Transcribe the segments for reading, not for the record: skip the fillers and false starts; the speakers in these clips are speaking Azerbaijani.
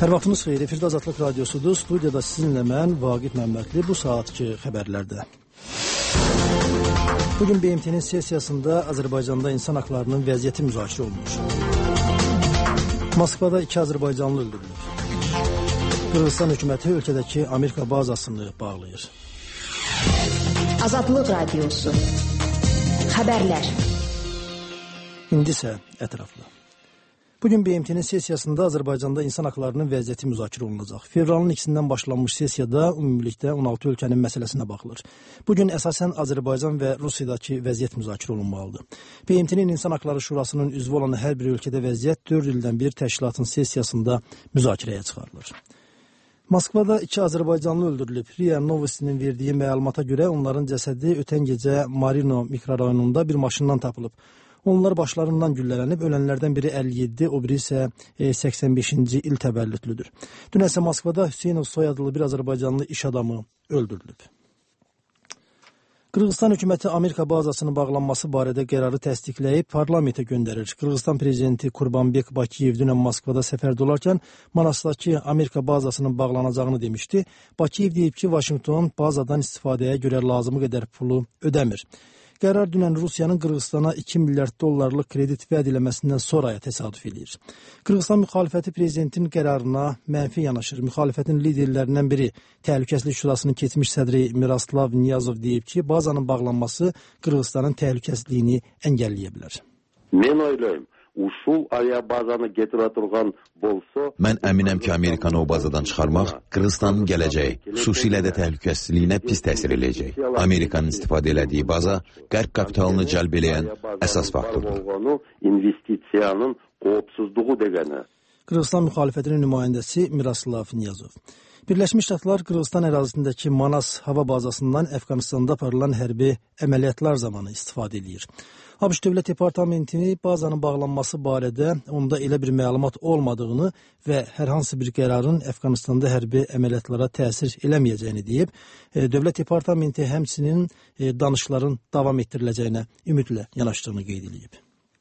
Hər vaxtınız xeyir, efirdə Azadlıq Radiosudur. Studiyada sizinlə mən, Vaqif Məmmədli, bu saatki xəbərlərdə. Bugün BMT-nin sessiyasında Azərbaycanda insan haqlarının vəziyyəti müzakirə olunmuş. Moskvada 2 Azərbaycanlı öldürülür. Qırğızstan hökuməti ölkədəki Amerika bazasını bağlayır. Azadlıq Radiosu. Xəbərlər. İndi isə ətraflı. Bugün BMT-nin sessiyasında Azərbaycanda insan haqlarının vəziyyəti müzakirə olunacaq. Fevralın 2-sindən başlanmış sessiyada ümumilikdə 16 ölkənin məsələsinə baxılır. Bugün əsasən Azərbaycan və Rusiyadakı vəziyyət müzakirə olunmalıdır. BMT-nin İnsan Haqları Şurasının üzvü olan hər bir ölkədə vəziyyət 4 ildən bir təşkilatın sessiyasında müzakirəyə çıxarılır. Moskvada 2 Azərbaycanlı öldürülüb. RIA Novostinin verdiyi məlumata görə onların cəsədi ötən gecə Marino mikrorayonunda bir maşından tapılıb. Onlar başlarından güllələnib, ölənlərdən biri 57, o biri isə 85-ci il təvəllüdlüdür. Dünən isə Moskvada Hüseynov soyadlı bir Azərbaycanlı iş adamı öldürülüb. Qırğızstan hökuməti Amerika bazasının bağlanması barədə qərarı təsdiqləyib parlamentə göndərir. Qırğızstan prezidenti Qurbanbek Bakiyev dünən Moskvada səfərdə olarkən Manasdakı Amerika bazasının bağlanacağını demişdi. Bakiyev deyib ki, Vaşinqton bazadan istifadəyə görə lazımı qədər pulu ödəmir. Qərar dünən Rusiyanın Qırğızstana 2 milyard dollarlıq kredit vəd eləməsindən sonraya təsadüf edir. Qırğızstan müxalifəti prezidentin qərarına mənfi yanaşır. Müxalifətin liderlərindən biri Təhlükəsizlik Şurasının keçmiş sədri Miroslav Niyazov deyib ki, bazanın bağlanması Qırğızstanın təhlükəsizliyini əngəlləyə bilər. Mən oylayım. Uşul aviabazanı getirə turğan bolsa... Mən əminəm ki, Amerikanı o bazadan çıxarmaq Qırğızstanın gələcəyi, xüsusilə də təhlükəsizliyinə pis təsir eləyəcək. Amerikanın istifadə elədiyi baza qərb kapitalını cəlb eləyən əsas faktordur. İnvestisiyanın qoğubsuzluğu deganı. Qırğızstan müxalifətinin nümayəndəsi Miroslav Niyazov. Birləşmiş Ştatlar Qırğızstan ərazisindəki Manas hava bazasından Əfqanistanda aparılan hərbi əməliyyatlar zamanı istifadə edir. ABŞ Dövlət Departamentini bazanın bağlanması barədə onda elə bir məlumat olmadığını və hər hansı bir qərarın Əfqanistanda hərbi əməliyyatlara təsir eləməyəcəyini deyib, Dövlət Departamenti həmçinin danışıqların davam etdiriləcəyinə ümidlə yanaşdığını qeyd edib.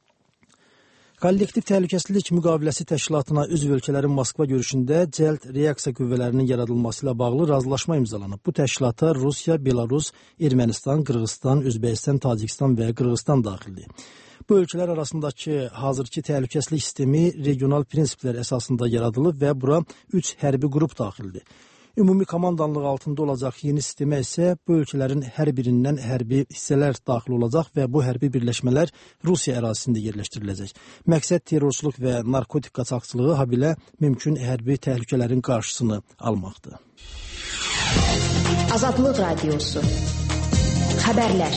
Kollektiv Təhlükəsizlik Müqaviləsi Təşkilatına üzv ölkələrin Moskva görüşündə cəld reaksiya qüvvələrinin yaradılması ilə bağlı razılaşma imzalanıb. Bu təşkilata Rusiya, Belarus, Ermənistan, Qırğızstan, Özbəkistan, Tacikistan və Qırğızstan daxildir. Bu ölkələr arasındakı hazırki təhlükəsizlik sistemi regional prinsiplər əsasında yaradılıb və bura 3 hərbi qrup daxildir. Ümumi komandanlıq altında olacaq yeni sistemə isə bu ölkələrin hər birindən hərbi hissələr daxil olacaq və bu hərbi birləşmələr Rusiya ərazisində yerləşdiriləcək. Məqsəd terrorçuluq və narkotik qaçaqçılığı, habelə mümkün hərbi təhlükələrin qarşısını almaqdır. Azadlıq Radiosu. Xəbərlər.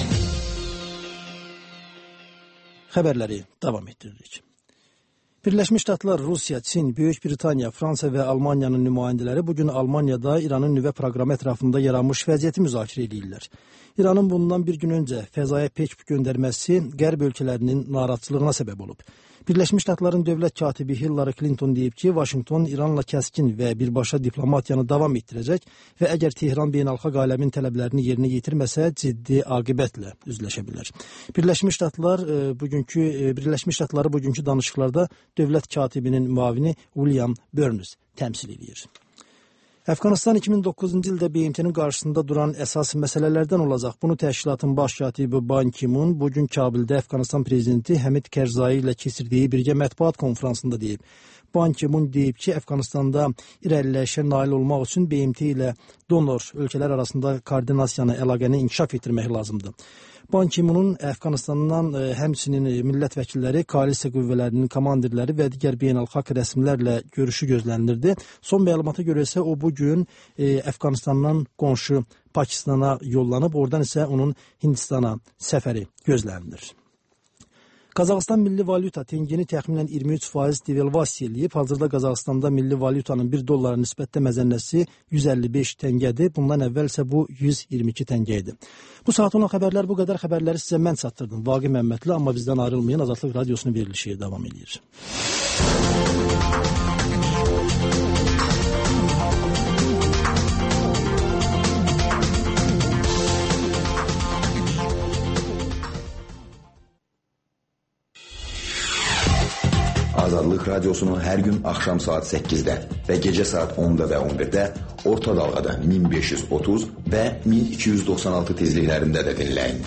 Xəbərləri davam etdiririk. Birləşmiş Ştatlar, Rusiya, Çin, Böyük Britaniya, Fransa və Almaniyanın nümayəndələri bugün Almaniyada İranın nüvə proqramı ətrafında yaranmış vəziyyəti müzakirə edirlər. İranın bundan bir gün öncə fəzaya pek göndərməsi qərb ölkələrinin narahatçılığına səbəb olub. Birləşmiş Ştatların dövlət katibi Hillary Clinton deyib ki, Vaşinqton İranla kəskin və birbaşa diplomatiyanı davam etdirəcək və əgər Tehran beynəlxalq aləmin tələblərini yerinə yetirməsə, ciddi aqibətlə üzləşə bilər. Birləşmiş Ştatları bugünkü danışıqlarda dövlət katibinin müavini William Burns təmsil edir. Əfqanistan 2009-cu ildə BMT-nin qarşısında duran əsas məsələlərdən olacaq. Bunu təşkilatın baş katibi Ban Ki-moon bugün Kabildə Əfqanistan prezidenti Həmid Kərzai ilə keçirdiyi birgə mətbuat konfransında deyib. Ban Ki-moon deyib ki, Əfqanistanda irəliləyişə nail olmaq üçün BMT ilə donor ölkələr arasında koordinasiyanı, əlaqəni inkişaf etdirmək lazımdır. Ban Ki-moonun Əfqanistandan həmçinin millət vəkilləri, koalisiya qüvvələrinin komandirləri və digər beynəlxalq rəsmilərlə görüşü gözlənilirdi. Son məlumata görə isə o bugün Əfqanistandan qonşu Pakistana yollanıb, oradan isə onun Hindistana səfəri gözlənilir. Qazaxıstan milli valyuta tengini təxminən 23% devalvasiya eləyib. Hazırda Qazaxıstanda milli valyutanın 1 dollara nisbətdə məzənnəsi 155 təngədir. Bundan əvvəl isə bu 122 təngə idi. Bu saat olan xəbərlər bu qədər. Xəbərləri sizə mən çatdırdım. Vaqif Məmmədli, amma bizdən ayrılmayın. Azadlıq Radiosunun verilişi davam edir. Azadlıq Radiosu'nu hər gün axşam saat 8-də və gecə saat 10-da və 11-də orta dalğada 1530 və 1296 tezliklərində də dinləyin.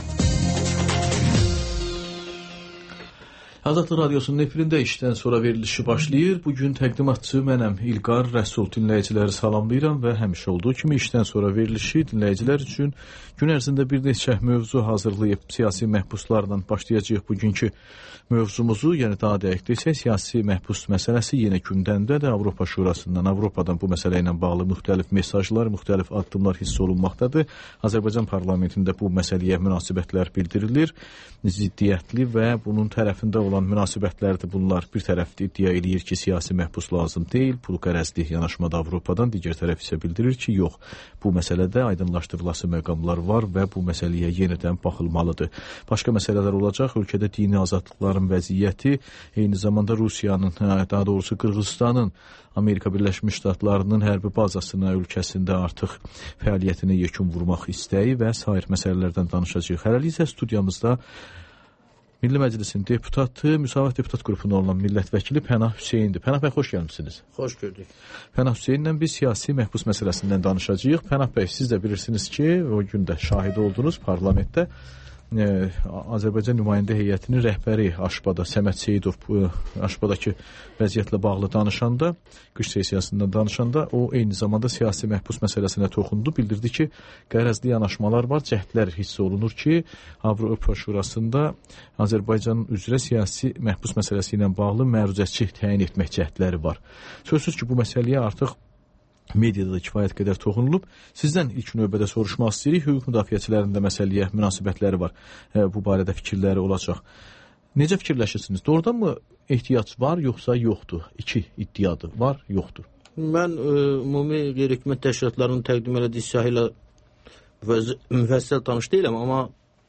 Azadlıq Radiosu'nun efirində işdən sonra verilişi başlayır. Bugün təqdimatçı mənəm İlqar Rəsul. Dinləyiciləri salamlayıram və həmişə olduğu kimi işdən sonra verilişi dinləyicilər üçün gün ərzində bir neçə mövzu hazırlayıb siyasi məhbuslarla başlayacağıq bugünkü mövzumuzu. Yəni daha dəqiq desək, siyasi məhbus məsələsi yenə gündəmdədir. Avropa Şurasından, Avropadan bu məsələ ilə bağlı müxtəlif mesajlar, müxtəlif addımlar hiss olunmaqdadır. Azərbaycan parlamentində bu məsələyə münasibətlər bildirilir. Ziddiyyətli və bunun tərəfində olan münasibətlərdir bunlar. Bir tərəf iddia eləyir ki, siyasi məhbus lazım deyil, pul qərəzli yanaşmada Avropadan, digər tərəf isə bildirir ki, yox, bu məsələdə aydınlaşdırılası məqamlar var və bu məsələyə yenidən baxılmalıdır. Başqa məsələlər olacaq, ölkədə dini azadlıqların vəziyyəti, eyni zamanda Rusiyanın, daha doğrusu Qırğızstanın, Amerika Birləşmiş Ştatlarının hərbi bazasına ölkəsində artıq fəaliyyətinə yekun vurmaq istəyi və sair məsələlərdən danışacağıq. Hələlik isə studiyamızda Milli Məclisin deputatı, Müsavat Deputat qrupunda olan millət vəkili Pənah Hüseyndir. Pənah bəy, xoş gəlmişsiniz. Xoş gördük. Pənah Hüseynlə biz siyasi məhbus məsələsindən danışacağıq. Pənah bəy, siz də bilirsiniz ki, o gün də şahidi oldunuz parlamentdə. Azərbaycan nümayəndə heyətinin rəhbəri Aşbada, Səməd Seyidov Aşbadakı vəziyyətlə bağlı danışanda, qış sessiyasından danışanda o eyni zamanda siyasi məhbus məsələsinə toxundu. Bildirdi ki, qərəzli yanaşmalar var, cəhdlər hiss olunur ki, Avropa Şurasında Azərbaycanın üzrə siyasi məhbus məsələsi ilə bağlı məruzəçi təyin etmək cəhdləri var. Sözsüz ki, bu məsələyə artıq mediada da kifayət qədər toxunulub. Sizdən ilk növbədə soruşmaq istəyirik. Hüquq müdafiəçilərinin də məsələyə münasibətləri var. Bu barədə fikirləri olacaq. Necə fikirləşirsiniz? Doğrudanmı ehtiyac var, yoxsa yoxdur? İki iddiadır. Var, yoxdur. Mən ümumi qeyri-hökumət təşkilatlarının təqdim elədiyi siyahı ilə müfəssəl tanış deyiləm, amma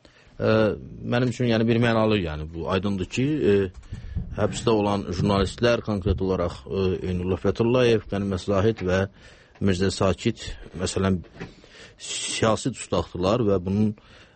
mənim üçün yəni bir mənalı, yəni bu aydındır ki, həbsdə olan jurnalistlər, konkret olaraq Eynullah Fəthullayev, Qənimət Zahid və Mirzə Sakit, məsələn, siyasi tutaqdılar və bunun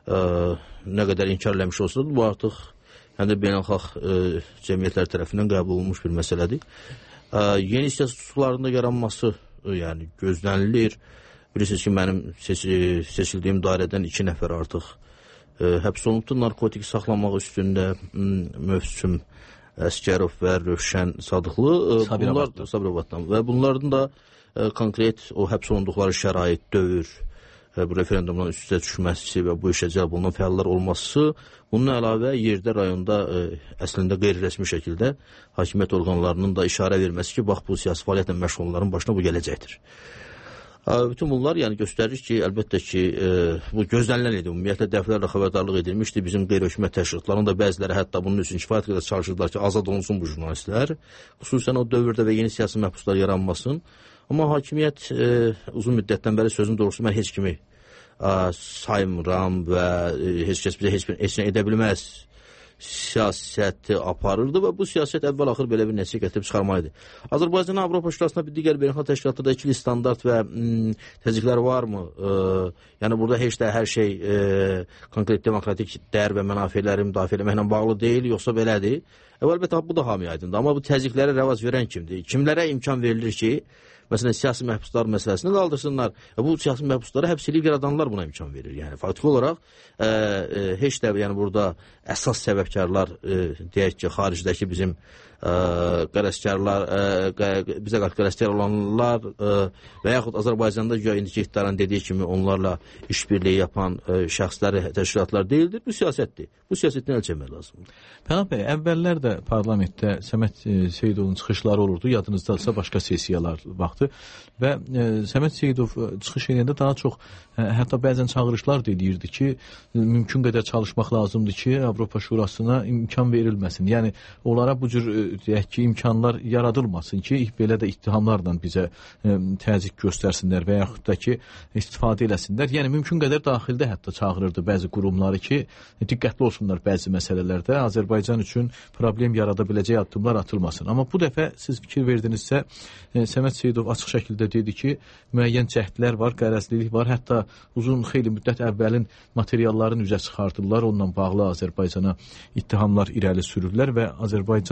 nə qədər inkar eləmiş olsa da, bu artıq həm də beynəlxalq cəmiyyətlər tərəfindən qəbul olunmuş bir məsələdir. Yeni siyasi tutuqlarında yaranması yəni gözlənilir. Bilirsiniz ki, mənim seçildiyim dairədən 2 nəfər artıq həbs olunubdur narkotik saxlamaq üstündə, Mövsüm Əskərov və Rövşən Sadıqlı, Sabirabaddan və bunların da konkret o həbs olunduqları şərait, dövr, bu referendumdan üst-üstə düşməsi və bu işə cəlb olunan fəallar olması, bunun əlavə yerdə, rayonda əslində qeyri-rəsmi şəkildə hakimiyyət orqanlarının da işarə verməsi ki, bax bu siyasi fəaliyyətlə məşğul olanların başına bu gələcəkdir. Bütün bunlar yəni göstərir ki, əlbəttə ki, bu gözlənilən idi. Ümumiyyətlə dəfələrlə xəbərdarlıq edilmişdi. Bizim qeyri-hökumət təşkilatlarının da bəziləri hətta bunun üçün kifayət qədər çalışırdılar ki, azad olunsun bu jurnalistlər. Xüsusən o dövrdə və yeni siyasi məhbuslar yaranmasın. Amma hakimiyyət uzun müddətdən bəri sözün doğrusu mən heç kimi saymıram və heç kəs bizə heç nə edə bilməz siyasəti aparırdı və bu siyasət əvvəl-axır belə bir nəticə gətirib çıxarmaydı. Azərbaycanın Avropa Şurasında bir digər beynəlxalq təşkilatlarda ikili standart və təzyiqlər varmı? Yəni burada heç də hər şey konkret demokratik dəyər və mənafeləri müdafiə etməklə bağlı deyil, yoxsa belədir? Əlbəttə bu da hamıya aydındır. Amma bu təzyiqlərə rəvac verən kimdir? Kimlərə imkan verilir ki, məsələn, siyasi məhbuslar məsələsini qaldırsınlar. Bu siyasi məhbuslara həbsçilik yaradanlar buna imkan verir. Yəni faktiki olaraq heç də yəni burada əsas səbəbkarlar deyək ki, xaricdəki bizim qərəzkarlar, bizə qarşı qərəzkar olanlar və yaxud Azərbaycanda indiki iqtidarın dediyi kimi onlarla işbirliyi yapan şəxslər, təşkilatlar deyildir. Bu siyasətdir. Bu siyasətdən əl çəkmək lazımdır. Pənah bəy, əvvəllər də parlamentdə Səməd Seyidovun çıxışları olurdu. Yadınızdadırsa başqa sessiyalar vaxtı və Səməd Seyidov çıxış edəndə daha çox hətta bəzən çağırışlar deyilirdi ki, mümkün qədər çalışmaq lazımdır ki, Avropa Şurasına imkan verilməsin. Yəni onlara bu cür deyək ki, imkanlar yaradılmasın ki, belə də ittihamlarla bizə təzyiq göstərsinlər və yaxud da ki, istifadə eləsinlər. Yəni mümkün qədər daxildə hətta çağırırdı bəzi qurumları ki, diqqətli olsunlar bəzi məsələlərdə, Azərbaycan üçün problem yarada biləcək addımlar atılmasın. Amma bu dəfə siz fikir verdinizsə, Səməd Seyidov açıq şəkildə dedi ki, müəyyən cəhdlər var, qərəzlilik var, hətta uzun xeyli müddət əvvəlin materialların üzə çıxardırlar, onunla bağlı Azərbaycana ittihamlar irəli sürürlər və Azərbaycan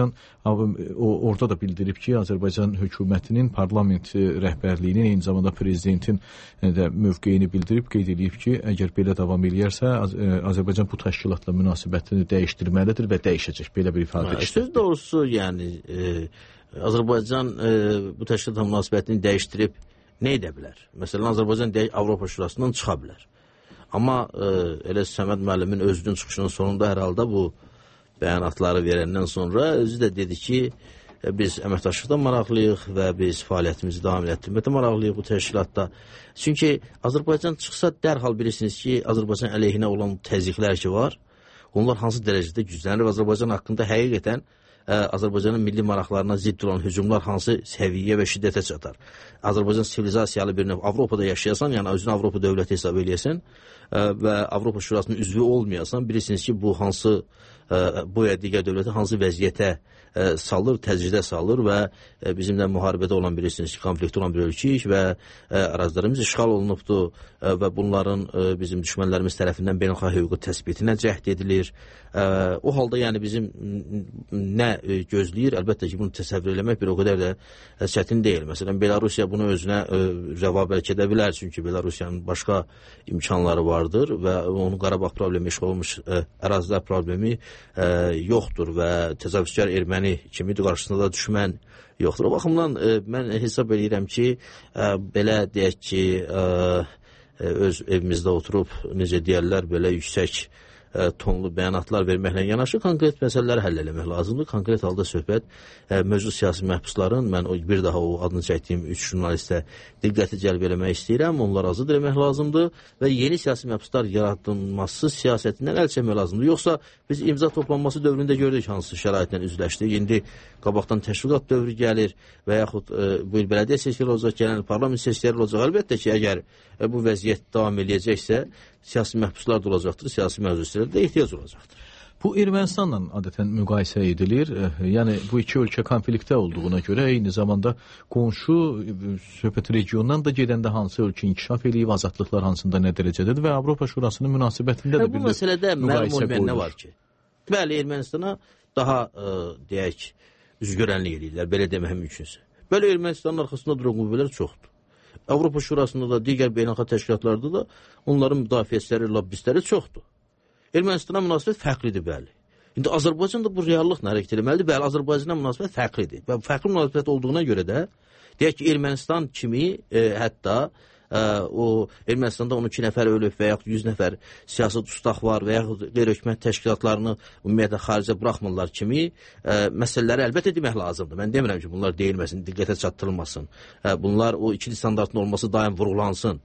orada da bildirib ki, Azərbaycan hökumətinin parlament rəhbərliyinin, eyni zamanda prezidentin də mövqeyini bildirib, qeyd edib ki, əgər belə davam eləyərsə, Azərbaycan bu təşkilatla münasibətini dəyişdirməlidir və dəyişəcək. Belə bir ifadə işlədir. Söz doğrusu, yəni Azərbaycan bu təşkilatla münasibətini dəyişdirib nə edə bilər? Məsələn, Azərbaycan Avropa Şurasından çıxa bilər. Amma elə Səməd müəllimin özünün çıxışının sonunda hər halda bu bəyanatları verəndən sonra özü də dedi ki, biz əməkdaşlıqdan maraqlıyıq və biz fəaliyyətimizi davam etdirməkdə maraqlıyıq bu təşkilatda. Çünki Azərbaycan çıxsa dərhal bilirsiniz ki, Azərbaycan əleyhinə olan təzyiqlər ki var, onlar hansı dərəcədə güclənir, Azərbaycan haqqında həqiqətən Azərbaycanın milli maraqlarına zidd olan hücumlar hansı səviyyə və şiddətə çatar. Azərbaycan sivilizasiyalı bir növ Avropada yaşayasan, yəni özünü Avropa dövləti hesab eləyəsən və Avropa Şurasının üzvü olmayasan, bilirsiniz ki, bu hansı bu ya digər dövləti hansı vəziyyətə salır, təcriddə salır və bizimlə müharibədə olan bilirsiniz ki, konfliktdə olan bir ölkəyik və ərazilərimiz işğal olunubdur və bunların bizim düşmənlərimiz tərəfindən beynəlxalq hüququ təsbitinə cəhd edilir. O halda yəni bizim nə gözləyir? Əlbəttə ki, bunu təsəvvür eləmək bir o qədər də çətin deyil. Məsələn, Belarusiya bunu özünə rəva bəlkə edə bilər, çünki Belarusiyanın başqa imkanları vardır və onun Qarabağ problemi, işğal olmuş ərazilər problemi yoxdur və təcavüzkar erməni kimi qarşısında da düşmən yoxdur. O baxımdan mən hesab edirəm ki, belə deyək ki, öz evimizdə oturub, necə deyərlər, belə yüksək tonlu bəyanatlar verməklə yanaşı konkret məsələləri həll eləmək lazımdır. Konkret halda söhbət mövcud siyasi məhbusların, mən bir daha o adını çəkdiyim 3 jurnalistə diqqəti cəlb eləmək istəyirəm, onlar azad eləmək lazımdır və yeni siyasi məhbuslar yaradılması siyasətindən əl çəkmək lazımdır. Yoxsa biz imza toplanması dövründə gördük hansı şəraitlə üzləşdik. İndi qabaqdan təşviqat dövrü gəlir və yaxud bu il bələdiyyə sessiyaları olacaq, gələn parlament sessiyaları olacaq. Əlbəttə ki, əgər bu vəziyyət davam eləyəcəksə, siyasi məhbuslar da olacaqdır, siyasi məclislərə də ehtiyac olacaqdır. Bu Ermənistanla adətən müqayisə edilir. Yəni bu iki ölkə konfliktdə olduğuna görə eyni zamanda qonşu söhbət regionundan da gedəndə hansı ölkə inkişaf eləyib, azadlıqlar hansında nə dərəcədədir və Avropa Şurasının münasibətində də bu məsələdə məlum olmayan nə var ki? Bəli, Ermənistana daha deyək üzgörənlik edirlər, belə demək mümkünsə. Bəli, Ermənistanın arxasında duran qüvvələr çoxdur. Avropa Şurasında da, digər beynəlxalq təşkilatlarda da onların müdafiəçiləri, lobbistləri çoxdur. Ermənistana münasibət fərqlidir, bəli. İndi Azərbaycan da bu reallıqla hərəkət etməlidir. Bəli, Azərbaycana münasibət fərqlidir. Və fərqli münasibət olduğuna görə də deyək ki, Ermənistan kimi hətta o Ermənistanda 12 nəfər ölüb və yaxud 100 nəfər siyasi dustaq var və yaxud qeyri-hökumət təşkilatlarını ümumiyyətlə xaricə buraxmırlar kimi məsələləri əlbəttə demək lazımdır. Mən demirəm ki, bunlar deyilməsin, diqqətə çatdırılmasın. Bunlar o ikili standartın olması daim vurğulansın.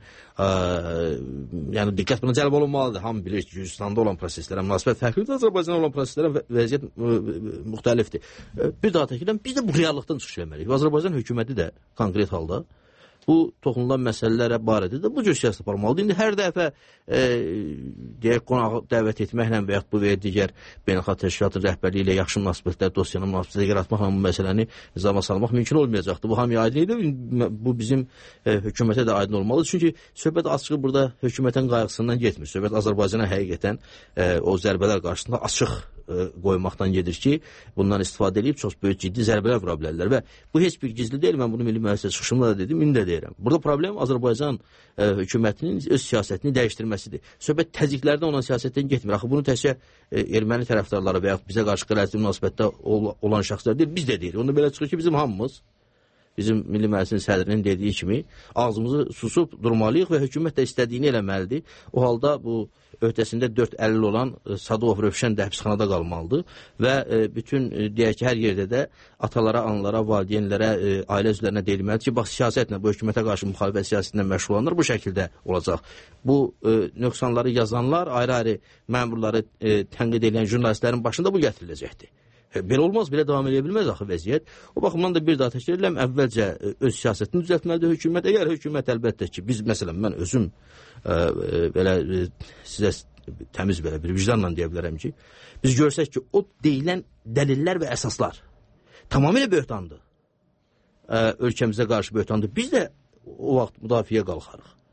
Yəni diqqət buna cəlb olunmalıdır. Hamı bilir ki, Gürcüstanda olan proseslərə münasibət fərqlidir, Azərbaycanda olan proseslərə vəziyyət müxtəlifdir. Bir daha təkrar, biz də bu reallıqdan çıxış etməliyik. Azərbaycan hökuməti də konkret halda bu toxunulan məsələlərə barədə də bu cür siyasət aparmalıdır. İndi hər dəfə deyək, qonağı dəvət etməklə və yaxud bu və digər beynəlxalq təşkilatın rəhbərliyi ilə yaxşı münasibətlər, dosyanın münasibətləri yaratmaqla bu məsələni nizama salmaq mümkün olmayacaqdır. Bu hamıya aydın idi. Bu bizim hökumətə də aydın olmalıdır. Çünki söhbət açığı burada hökumətin qayğısından getmir. Söhbət Azərbaycana həqiqətən o zərbələr qarşısında açıq qoymaqdan gedir ki, bundan istifadə edib çox böyük ciddi zərbələr vura bilərlər və bu heç bir gizli deyil. Mən bunu Milli Məclisə çıxışımda da dedim, indi də deyirəm. Burada problem Azərbaycan hökumətinin öz siyasətini dəyişdirməsidir. Söhbət təzyiqlərdən olan siyasətdən getmir. Axı bunu təkcə erməni tərəfdarları və yaxud bizə qarşı qərəzli münasibətdə olan şəxslər deyil, biz də deyirik. Onda belə çıxır ki, bizim hamımız, bizim Milli Məclisin sədrinin dediyi kimi ağzımızı susub durmalıyıq və hökumət də istədiyini eləməlidir. O halda bu öhdəsində 450 olan Sadovov Rövşən də həbsxanada qalmalıdır və bütün deyək ki, hər yerdə də atalara, analara, valideynlərə, ailə üzvlərinə deyilməlidir ki, bax siyasətlə, bu hökumətə qarşı müxalifət siyasətindən məşğul olanlar bu şəkildə olacaq. Bu nöqsanları yazanlar, ayrı-ayrı məmurları tənqid edən jurnalistlərin başında bu gətiriləcəkdir. Belə olmaz, belə davam edə bilməz axı vəziyyət. O baxımdan da bir daha təkrar edirəm, əvvəlcə öz siyasətini düzəltməlidir hökumət. Əgər hökumət əlbəttə ki, biz məsələn, mən özüm belə sizə təmiz belə bir vicdanla deyə bilərəm ki, biz görsək ki, o deyilən dəlillər və əsaslar tamamilə böhtandır. Ölkəmizə qarşı böhtandır. Biz də o vaxt müdafiəyə qalxarıq.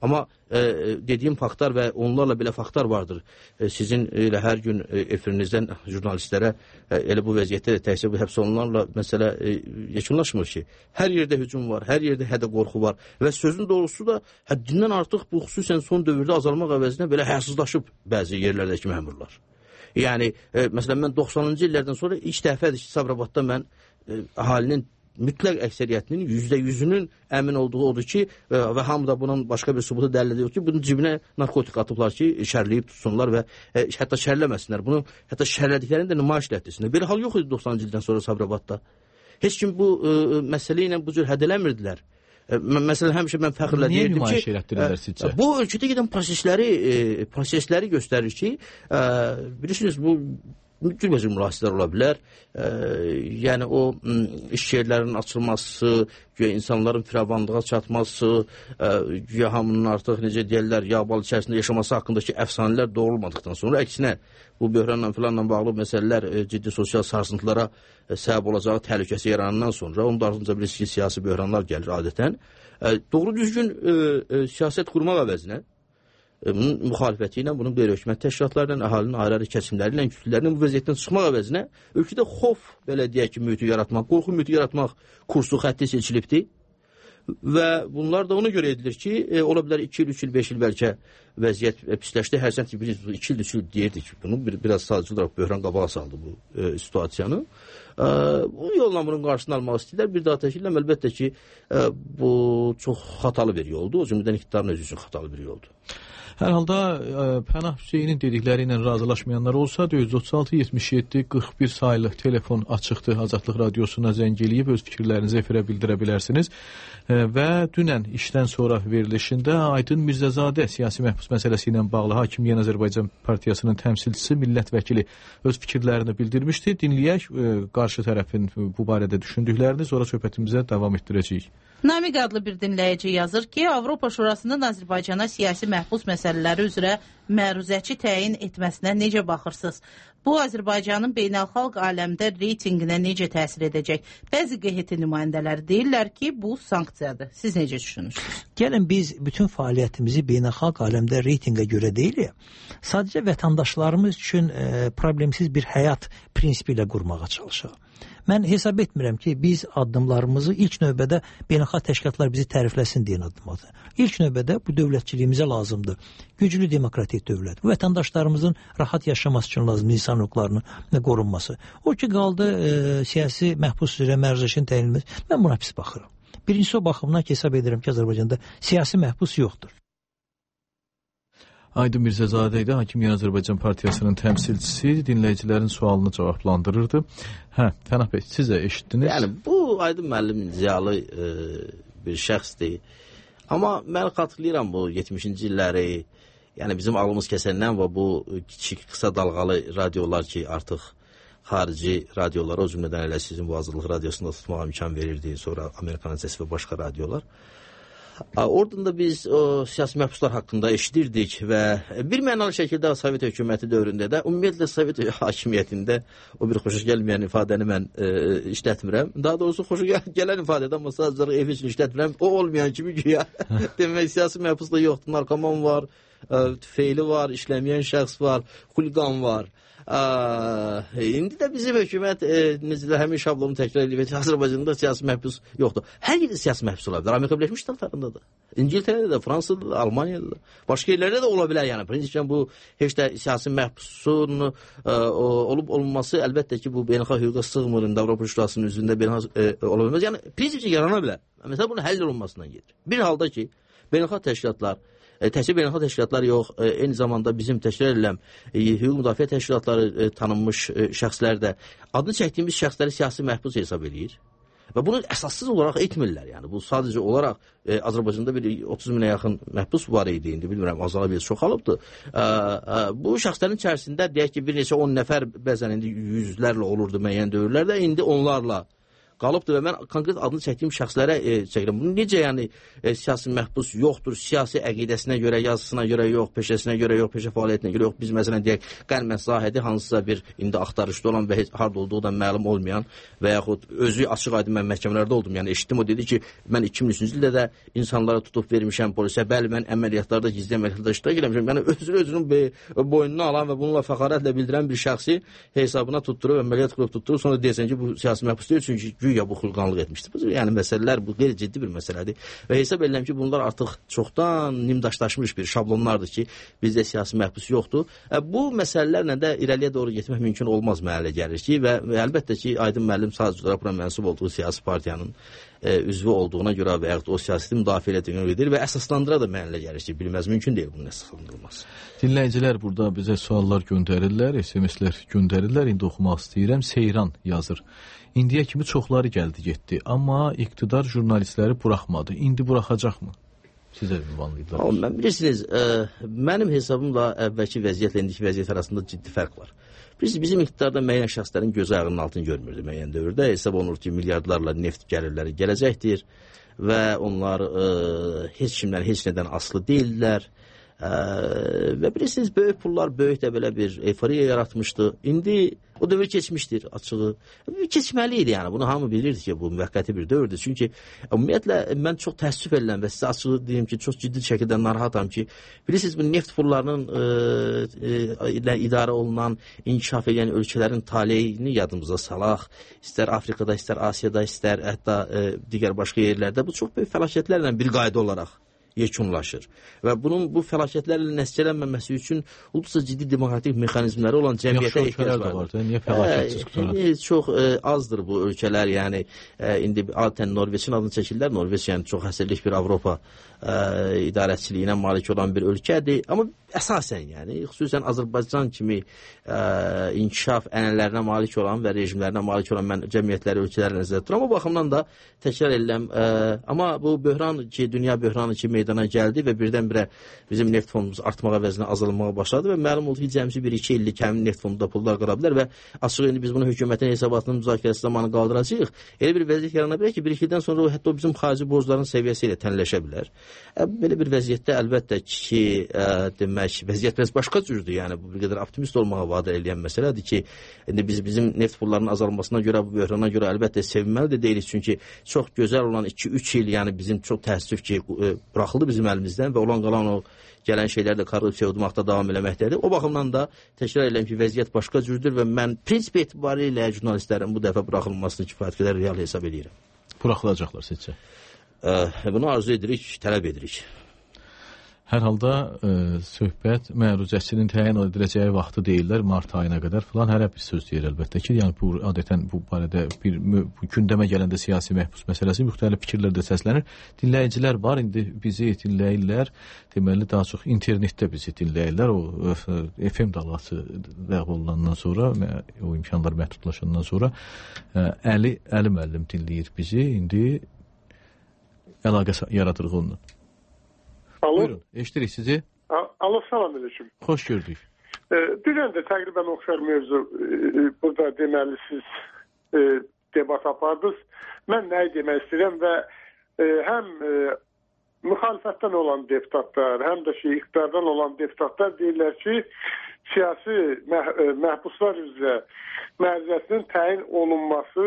Amma dediyim faktlar və onlarla belə faktlar vardır. Sizin elə hər gün efirinizdən jurnalistlərə elə bu vəziyyətdə də təkcə bu həbs olunanlarla məsələ yekunlaşmır ki. Hər yerdə hücum var, hər yerdə hədə-qorxu var və sözün doğrusu da həddindən artıq bu xüsusən son dövrdə azalmaq əvəzinə belə həyasızlaşıb bəzi yerlərdəki məmurlar. Yəni, məsələn, mən 90-cı illərdən sonra ilk dəfədir ki, Sabirabadda mən əhalinin mütləq əksəriyyətinin %100-ünün əmin olduğu odur ki, və hamı da bunun başqa bir sübutu dəlil edir ki, bunun cibinə narkotik atıblar ki, şərləyib tutsunlar və hətta şərləməsinlər. Bunu hətta şərlədiklərini də nümayiş etdirsinlər. Bir hal yox idi 90-cı ildən sonra Sabirabadda. Heç kim bu məsələ ilə bu cür hədələnmirdilər. Məsələn, həmişə mən fəxrlə deyirdim ki, niyə nümayiş etdirirlər sizcə? Bu ölkədə gedən prosesləri göstərir ki, bilirsiniz, bu cürbəcür mülasizələr ola bilər. Yəni, o iş yerlərinin açılması, güya insanların firavanlığa çatması, güya hamının artıq, necə deyərlər, yağbal içərisində yaşaması haqqındakı əfsanələr doğrulmadıqdan sonra, əksinə, bu böhranla filanla bağlı məsələlər ciddi sosial sarsıntılara səbəb olacağı təhlükəsi yaranandan sonra, onun da ardınca bilirsiniz ki, siyasi böhranlar gəlir adətən. Doğru düzgün siyasət qurmaq əvəzinə, bunun müxalifəti ilə, bunun qeyri-hökumət təşkilatlarıyla, əhalinin ayrı-ayrı kəsimləri ilə, kütlələrinin bu vəziyyətdən çıxmaq əvəzinə ölkədə xof, belə deyək ki, mühiti yaratmaq, qorxu mühiti yaratmaq kursu xətti seçilibdir. Və bunlar da ona görə edilir ki, ola bilər 2 il, 3 il, 5 il bəlkə vəziyyət pisləşdi. Hərçənd ki, 2 il, 3 il deyirdik. Bunu biraz sadəcə olaraq böhran qabağa saldı bu situasiyanı. Bu yolla bunun qarşısını almaq istəyirlər. Bir daha təkiləm, əlbəttə ki, bu çox xatalı bir yoldur. O cümlədən iqtidarın özü üçün xatalı bir yoldur. Hər halda Pənah Hüseynin dedikləri ilə razılaşmayanlar olsa, 436-77-41 sayılı telefon açıqdır. Azadlıq Radiosuna zəng eləyib öz fikirlərinizi efirə bildirə bilərsiniz. Və dünən işdən sonra verilişində Aydın Mirzəzadə siyasi məhbus məsələsi ilə bağlı Hakimiyyət Azərbaycan Partiyasının təmsilçisi, millət vəkili öz fikirlərini bildirmişdi. Dinləyək qarşı tərəfin bu barədə düşündüklərini, sonra söhbətimizə davam etdirəcəyik. Namiq adlı bir dinləyici yazır ki, Avropa Şurasının Azərbaycana siyasi məhbus məsələləri üzrə məruzəçi təyin etməsinə necə baxırsınız? Bu, Azərbaycanın beynəlxalq aləmdə reytinginə necə təsir edəcək? Bəzi QHT nümayəndələri deyirlər ki, bu sanksiyadır. Siz necə düşünürsünüz? Gəlin biz bütün fəaliyyətimizi beynəlxalq aləmdə reytinqə görə deyilik, sadəcə vətəndaşlarımız üçün problemsiz bir həyat prinsipi ilə qurmağa çalışaq. Mən hesab etmirəm ki, biz addımlarımızı ilk növbədə beynəlxalq təşkilatlar bizi tərifləsin deyən addımlardır. İlk növbədə bu dövlətçiliyimizə lazımdır. Güclü demokratik dövlət. Bu vətəndaşlarımızın rahat yaşaması üçün lazımdır, insan hüquqlarının qorunması. O ki, qaldı siyasi məhbus üzrə məruzəçinin təyinilməsi. Mən buna pis baxıram. Birincisi o baxımdan ki, hesab edirəm ki, Azərbaycanda siyasi məhbus yoxdur. Aydın Mirzəzadə idi, Hakimiyyət Azərbaycan Partiyasının təmsilçisi, dinləyicilərin sualını cavablandırırdı. Pənah bəy, siz də eşitdiniz. Yəni, bu Aydın müəllim ziyalı bir şəxsdir. Amma mən xatırlayıram bu 70-ci illəri, yəni bizim ağlımız kəsəndən və bu kiçik, qısa dalğalı radiolar ki, artıq xarici radiolara, o cümlədən elə sizin bu Azadlıq Radiosunda tutmağa imkan verirdi, sonra Amerikan Səsi və başqa radiolar. Oradan da biz siyasi məhbuslar haqqında eşidirdik və bir mənalı şəkildə Sovet hökuməti dövründə də, ümumiyyətlə Sovet hakimiyyətində o bir xoşa gəlməyən ifadəni mən işlətmirəm. Daha doğrusu xoşa gələn ifadədə, amma sadəcə ev üçün işlətmirəm. O olmayan kimi güya demək siyasi məhbus da yoxdur. Narkoman var, tüfeyli var, işləməyən şəxs var, xuliqan var. İndi də bizim hökumət həmin şablonu təkrar edib, Azərbaycanda siyasi məhbus yoxdur. Hər yerdə siyasi məhbus ola bilər. Amerika Birləşmiş Ştatlarında da, İngiltərədə də, Fransada da, Almaniyada da, başqa yerlərdə də ola bilər. Yəni, prinsipən bu heç də siyasi məhbusun olub-olunması əlbəttə ki, bu beynəlxalq hüquqa sığmır, Avropa Şurasının üzründə beynəlxalq ola bilməz. Yəni, prinsipən yarana bilər. Məsələn, bunun həll olunmasından gedir. Bir halda ki, beynəlxalq təşkilatlar, təhsil beynəlxalq təşkilatlar yox, eyni zamanda bizim təşkil edilən hüquq müdafiə təşkilatları tanınmış şəxslər də adını çəkdiyimiz şəxsləri siyasi məhbus hesab edir. Və bunu əsassız olaraq etmirlər. Yəni, bu sadəcə olaraq Azərbaycanda bir 30 minə yaxın məhbus var idi, indi bilmirəm, azala bir çoxalıbdır. Bu şəxslərin içərisində deyək ki, bir neçə 10 nəfər bəzən indi yüzlərlə olurdu müəyyən dövrlərdə, indi onlarla qalıbdır və mən konkret adını çəkdiyim şəxslərə çəkirəm. Bunu necə yəni siyasi məhbus yoxdur, siyasi əqidəsinə görə, yazısına görə yox, peşəsinə görə yox, peşə fəaliyyətinə görə yox. Biz məsələn deyək, Qəlmə Zahidi hansısa bir indi axtarışda olan və harda olduğu da məlum olmayan və yaxud özü açıq aydın mən məhkəmələrdə oldum. Yəni eşitdim, o dedi ki, mən 2003-cü ildə də insanlara tutub vermişəm polisə. Bəli, mən əməliyyatlarda, gizli əməliyyatlarda iştirak etmişəm. Yəni özünün boynuna alan və bununla fəxarətlə bildirən bir şəxsi hesabına tutturub, əməliyyat qılıb tutturub, sonra deyəsən ki, bu siyasi məhbus deyil, çünki güya bu xulqanlıq etmişdir. Yəni məsələlər bu qeyri-ciddi bir məsələdir və hesab edirəm ki, bunlar artıq çoxdan nimdaşlaşmış bir şablonlardır ki, bizdə siyasi məhbus yoxdur. Bu məsələlərlə də irəliyə doğru getmək mümkün olmaz mənə gəlir ki, və əlbəttə ki, Aydın müəllim sadəcə olaraq buna mənsub olduğu siyasi partiyanın üzvü olduğuna görə və yaxud o siyasəti müdafiə etdiyinə görə və əsaslandıra da mənə gəlir ki, bilməz, mümkün deyil bunun əsaslandırılması. Dinləyicilər burada bizə suallar göndərirlər, SMS-lər göndərirlər. İndi oxumaq istəyirəm. Seyran yazır. İndiyə kimi çoxları gəldi getdi, amma iqtidar jurnalistləri buraxmadı. İndi buraxacaqmı? Sizə ünvanlayırlar. Mən bilirsiniz, mənim hesabımla əvvəlki vəziyyətlə indiki vəziyyət arasında ciddi fərq var. Bizim iqtidarda müəyyən şəxslərin gözü ayağının altını görmürdü müəyyən dövrdə. Hesab olunur ki, milyardlarla neft gəlirləri gələcəkdir və onlar heç kimdən, heç nədən asılı deyirlər. Və bilirsiniz, böyük pullar böyük də belə bir euforiya yaratmışdı. İndi o dövr keçmişdir, açığı. Keçməli idi yəni. Bunu hamı bilirdi ki, bu müvəqqəti bir dövrdür. Çünki ümumiyyətlə mən çox təəssüf edirəm və sizə açığı deyim ki, çox ciddi şəkildə narahatam ki, bilirsiniz, bu neft pullarının ilə idarə olunan, inkişaf edən ölkələrin taleyini yadımıza salaq. İstər Afrikada, istər Asiyada, istər hətta digər başqa yerlərdə bu çox böyük fəlakətlərlə bir qayda olaraq yekunlaşır. Və bunun bu fəlakətlərlə nəticələnməməsi üçün olduqca ciddi demokratik mexanizmləri olan cəmiyyətə ehtiyac var. Niyə fəlakətsiz qutarlar? Çox azdır bu ölkələr, yəni indi adətən Norveçin adını çəkirlər. Norveç yəni çox əsrlik bir Avropa idarəçiliyinə malik olan bir ölkədir. Amma əsasən yəni, xüsusən Azərbaycan kimi inkişaf ənənələrinə malik olan və rejimlərinə malik olan mən cəmiyyətləri, ölkələri nəzərdə tuturam. O baxımdan da təkrar edirəm. Amma bu böhran ki, dünya böhranı ki meydana gəldi və birdən-birə bizim neft fondumuz artmaq əvəzinə azalmağa başladı və məlum oldu ki, cəmsi 1-2 illik həmin neft fondunda pullar qala bilər və açıq indi biz bunu hökumətin hesabatının müzakirəsi zamanı qaldıracağıq. Elə bir vəziyyət yarana bilər ki, 1-2 ildən sonra hətta o bizim xarici borcların səviyyəsi ilə tənləşə bilər. Belə bir vəziyyətdə əlbəttə ki, demək, vəziyyət biraz başqa cürdür. Yəni bu bir qədər optimist olmağa vadar eləyən məsələdir ki, indi bizim neft pullarının azalmasına görə, bu böhrana görə əlbəttə sevinməli də deyilik. Çünki çox gözəl olan 2-3 il, yəni bizim çox təəssüf ki, buraxıldı bizim əlimizdən və olan qalan o gələn şeylər də korrupsiya udmaqda davam eləməkdədir. O baxımdan da təkrar edirəm ki, vəziyyət başqa cürdür və mən prinsip etibarilə jurnalistlərin bu dəfə buraxılmasını kifayət qədər real hesab edirəm. Buraxılacaqlar sizcə? Bunu arzu edirik, tələb edirik. Hər halda söhbət məruzəçinin təyin ediləcəyi vaxtı deyirlər, mart ayına qədər filan. Hələ bir söz deyir əlbəttə ki, yəni bu adətən bu barədə bu gündəmə gələndə siyasi məhbus məsələsi müxtəlif fikirlər də səslənir. Dinləyicilər var, indi bizi dinləyirlər. Deməli daha çox internetdə bizi dinləyirlər. O FM dalğası ləğv olunandan sonra, o imkanlar məhdudlaşandan sonra Əli müəllim dinləyir bizi. İndi əlaqə yaradırıq onunla. Alo. Buyurun, eşidirik sizi. Alo, salam edəcəm. Xoş gördük. Dünən də təqribən oxşar mövzu burada deməli siz debat apardınız. Mən nəyi demək istəyirəm və həm müxalifətdən olan deputatlar, həm də iqtidardan olan deputatlar deyirlər ki, siyasi məhbuslar üzrə məruzəsinin təyin olunması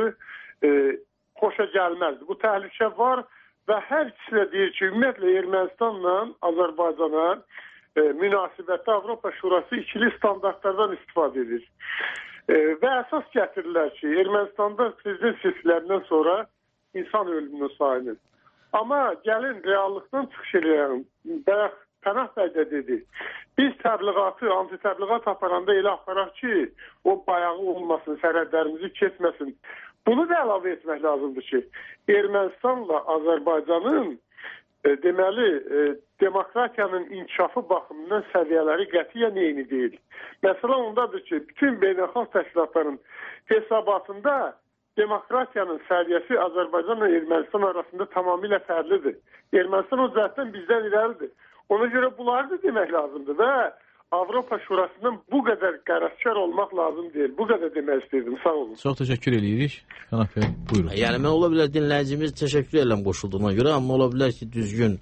xoşa gəlməzdir. Bu təhlükə var. Və hər ikisi də deyir ki, ümumiyyətlə Ermənistanla Azərbaycana münasibətdə Avropa Şurası ikili standartlardan istifadə edir. Və əsas gətirirlər ki, Ermənistanda prezident seçkilərindən sonra insan ölümünün sayını. Amma gəlin reallıqdan çıxış edən, bayaq Pənah bəy də dedi, biz təbliğatı, anti-təbliğat aparanda elə aparaq ki, o bayağı olmasın, sərhədlərimizi keçməsin. Bunu da əlavə etmək lazımdır ki, Ermənistanla Azərbaycanın deməli demokratiyanın inkişafı baxımından səviyyələri qətiyyən eyni deyil. Məsələ ondadır ki, bütün beynəlxalq təşkilatların hesabatında demokratiyanın səviyyəsi Azərbaycanla Ermənistan arasında tamamilə fərqlidir. Ermənistan o cəhətdən bizdən irəlidir. Ona görə bunları da demək lazımdır və Avropa Şurasının bu qədər qərəzkar olmaq lazım deyil. Bu qədər demək istəyirdim. Sağ olun. Çox təşəkkür edirik. Pənah bəy, buyurun. Yəni mən ola bilər dinləyicimiz təşəkkür edirəm qoşulduğuna görə, amma ola bilər ki, düzgün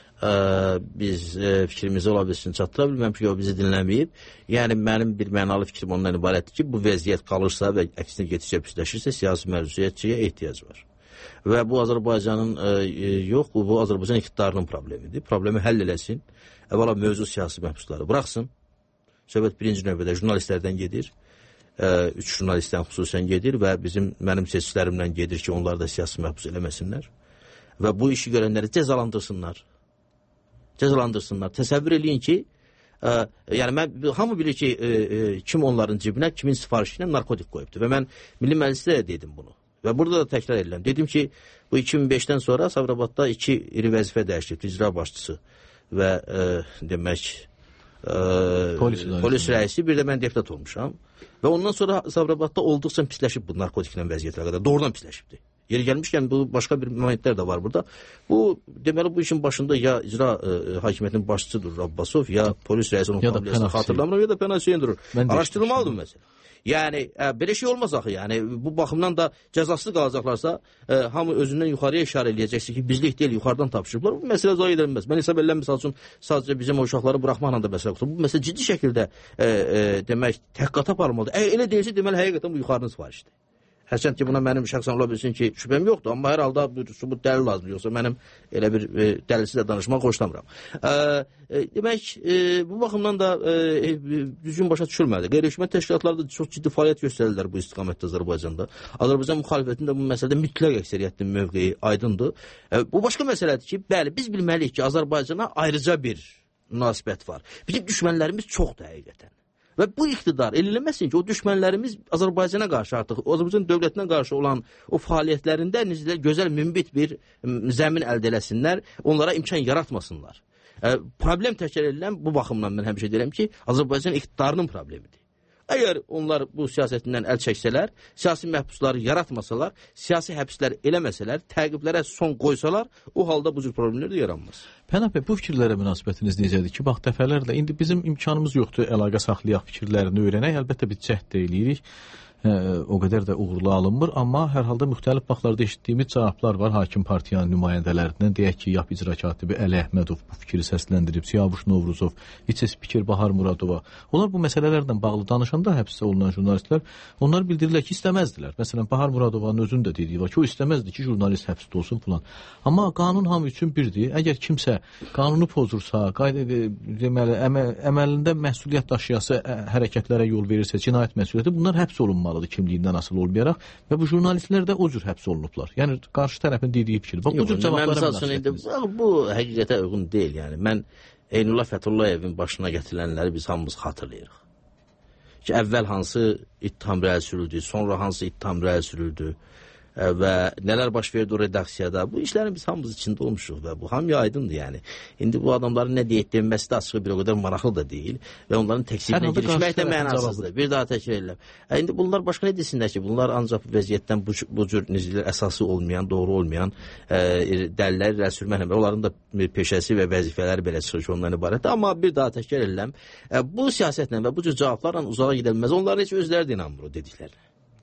biz fikrimizi ola bilsin çatdıra bilməm ki, o bizi dinləməyib. Yəni mənim bir mənalı fikrim ondan ibarətdir ki, bu vəziyyət qalırsa və əksinə getişə pisləşirsə, siyasi mərzuziyyətçiyə ehtiyac var. Və bu Azərbaycanın yox, bu Azərbaycan iqtidarının problemidir. Problemi həll eləsin. Əvvəla mövzu siyasi məhbusları buraxsın. Söhbət birinci növbədə jurnalistlərdən gedir. 3 jurnalistdən xüsusən gedir və mənim seçkilərimlə gedir ki, onlar da siyasi məhbus eləməsinlər. Və bu işi görənləri cəzalandırsınlar. Cəzalandırsınlar. Təsəvvür eləyin ki, yəni hamı bilir ki, kim onların cibinə, kimin sifarişi ilə narkotik qoyubdur. Və mən Milli Məclisdə də dedim bunu. Və burada da təkrar ediləm. Dedim ki, bu 2005-dən sonra Sabirabadda 2 iri vəzifə dəyişdirib, icra başçısı və demək polis rəisi, bir də mən deputat olmuşam. Və ondan sonra Sabirabadda olduqca pisləşib bu narkotiklə vəziyyətlərə qədər. Doğrudan pisləşibdir. Yeri gəlmişkən bu başqa bir momentlər də var burada. Bu deməli bu işin başında ya icra hakimiyyətinin başçısıdır Abbasov, ya polis rəisi onun familiyasını xatırlamıram, ya da Pənah Hüseyin durur. Araşdırılmalıdır məsələ. Yəni belə şey olmaz axı. Yəni bu baxımdan da cəzasız qalacaqlarsa, hamı özündən yuxarıya işarə eləyəcəksə ki, bizlik deyil, yuxarıdan tapışıblar. Bu məsələ zayi edilməz. Mən hesab edirəm, misal üçün sadəcə bizim o uşaqları buraxmaqla da məsələ yoxdur. Bu məsələ ciddi şəkildə demək təhqiqata aparılmalıdır. Əgər elə deyilsə, deməli həqiqətən bu yuxarının sifarişidir. Hərçənd ki, buna mənim şəxsən ola bilsin ki, şübhəm yoxdur, amma hər halda bir sübut dəlil lazımdır. Yoxsa mənim elə bir dəlilsiz də danışmaq xoşlamıram. Demək, bu baxımdan da düzgün başa düşülməlidir. Qeyri-hökumət təşkilatları da çox ciddi fəaliyyət göstərirlər bu istiqamətdə Azərbaycanda. Azərbaycan müxalifətinin də bu məsələdə mütləq əksəriyyətinin mövqeyi aydındır. Bu başqa məsələdir ki, bəli, biz bilməliyik ki, Azərbaycana ayrıca bir münasibət var. Bizim düşmənlərimiz çoxdur həqiqətən. Və bu iqtidar eləməsin ki, o düşmənlərimiz Azərbaycana qarşı artıq, Azərbaycan dövlətinə qarşı olan o fəaliyyətlərində gözəl mümbit bir zəmin əldə eləsinlər, onlara imkan yaratmasınlar. Problem təkrar edilən bu baxımdan mən həmişə deyirəm ki, Azərbaycan iqtidarının problemidir. Əgər onlar bu siyasətindən əl çəksələr, siyasi məhbusları yaratmasalar, siyasi həbslər eləməsələr, təqiblərə son qoysalar, o halda bu cür problemlər də yaranmaz. Pənah bəy, bu fikirlərə münasibətiniz necədir ki, bax dəfələrlə, indi bizim imkanımız yoxdur əlaqə saxlayaq fikirlərini öyrənək, əlbəttə biz cəhd deyilik. O qədər də uğurlu alınmır, amma hər halda müxtəlif vaxtlarda eşitdiyimiz cavablar var hakim partiyanın nümayəndələrindən. Deyək ki, YAP icra katibi Əli Əhmədov bu fikri səsləndirib, Siyavuş Novruzov, vitse-spiker Bahar Muradova. Onlar bu məsələlərlə bağlı danışanda həbsdə olunan jurnalistlər, onlar bildirirlər ki, istəməzdilər. Məsələn, Bahar Muradovanın özünün də dediyi var ki, o istəməzdi ki, jurnalist həbsdə olsun filan. Amma qanun hamı üçün birdir. Əgər kimsə qanunu pozursa, deməli, əməlində məsuliyyət daşıyası hərəkətlərə yol verirsə, cinayət məsuliyyəti, bunlar həbs olunmalıdır kimliyindən asılı olmayaraq və bu jurnalistlər də o cür həbs olunublar. Yəni qarşı tərəfin dediyi fikir. Bax, bu cür cavablara münasibətiniz. Bu həqiqətə uyğun deyil. Yəni mən Eynullah Fətullayevin başına gətirilənləri biz hamımız xatırlayırıq. Ki əvvəl hansı ittiham rəy sürüldü, sonra hansı ittiham rəy sürüldü və nələr baş verdi o redaksiyada. Bu işlərin biz hamımız içində olmuşuq və bu hamıya aydındır yəni. İndi bu adamların nə deyək deməsi də açığı bir o qədər maraqlı da deyil və onların təksibinə girişmək də mənasızdır. Bir daha təkrar edirəm. İndi bunlar başqa nə desinlər ki, bunlar ancaq vəziyyətdən bu cür necələr əsası olmayan, doğru olmayan dəlilləri irəli sürməklə, onların da peşəsi və vəzifələri belə çıxır ki, ondan ibarətdir. Amma bir daha təkrar edirəm, bu siyasətlə və bu cür cavablarla uzağa gedilməz. Onların heç özləri də inanmır o dediklərinə.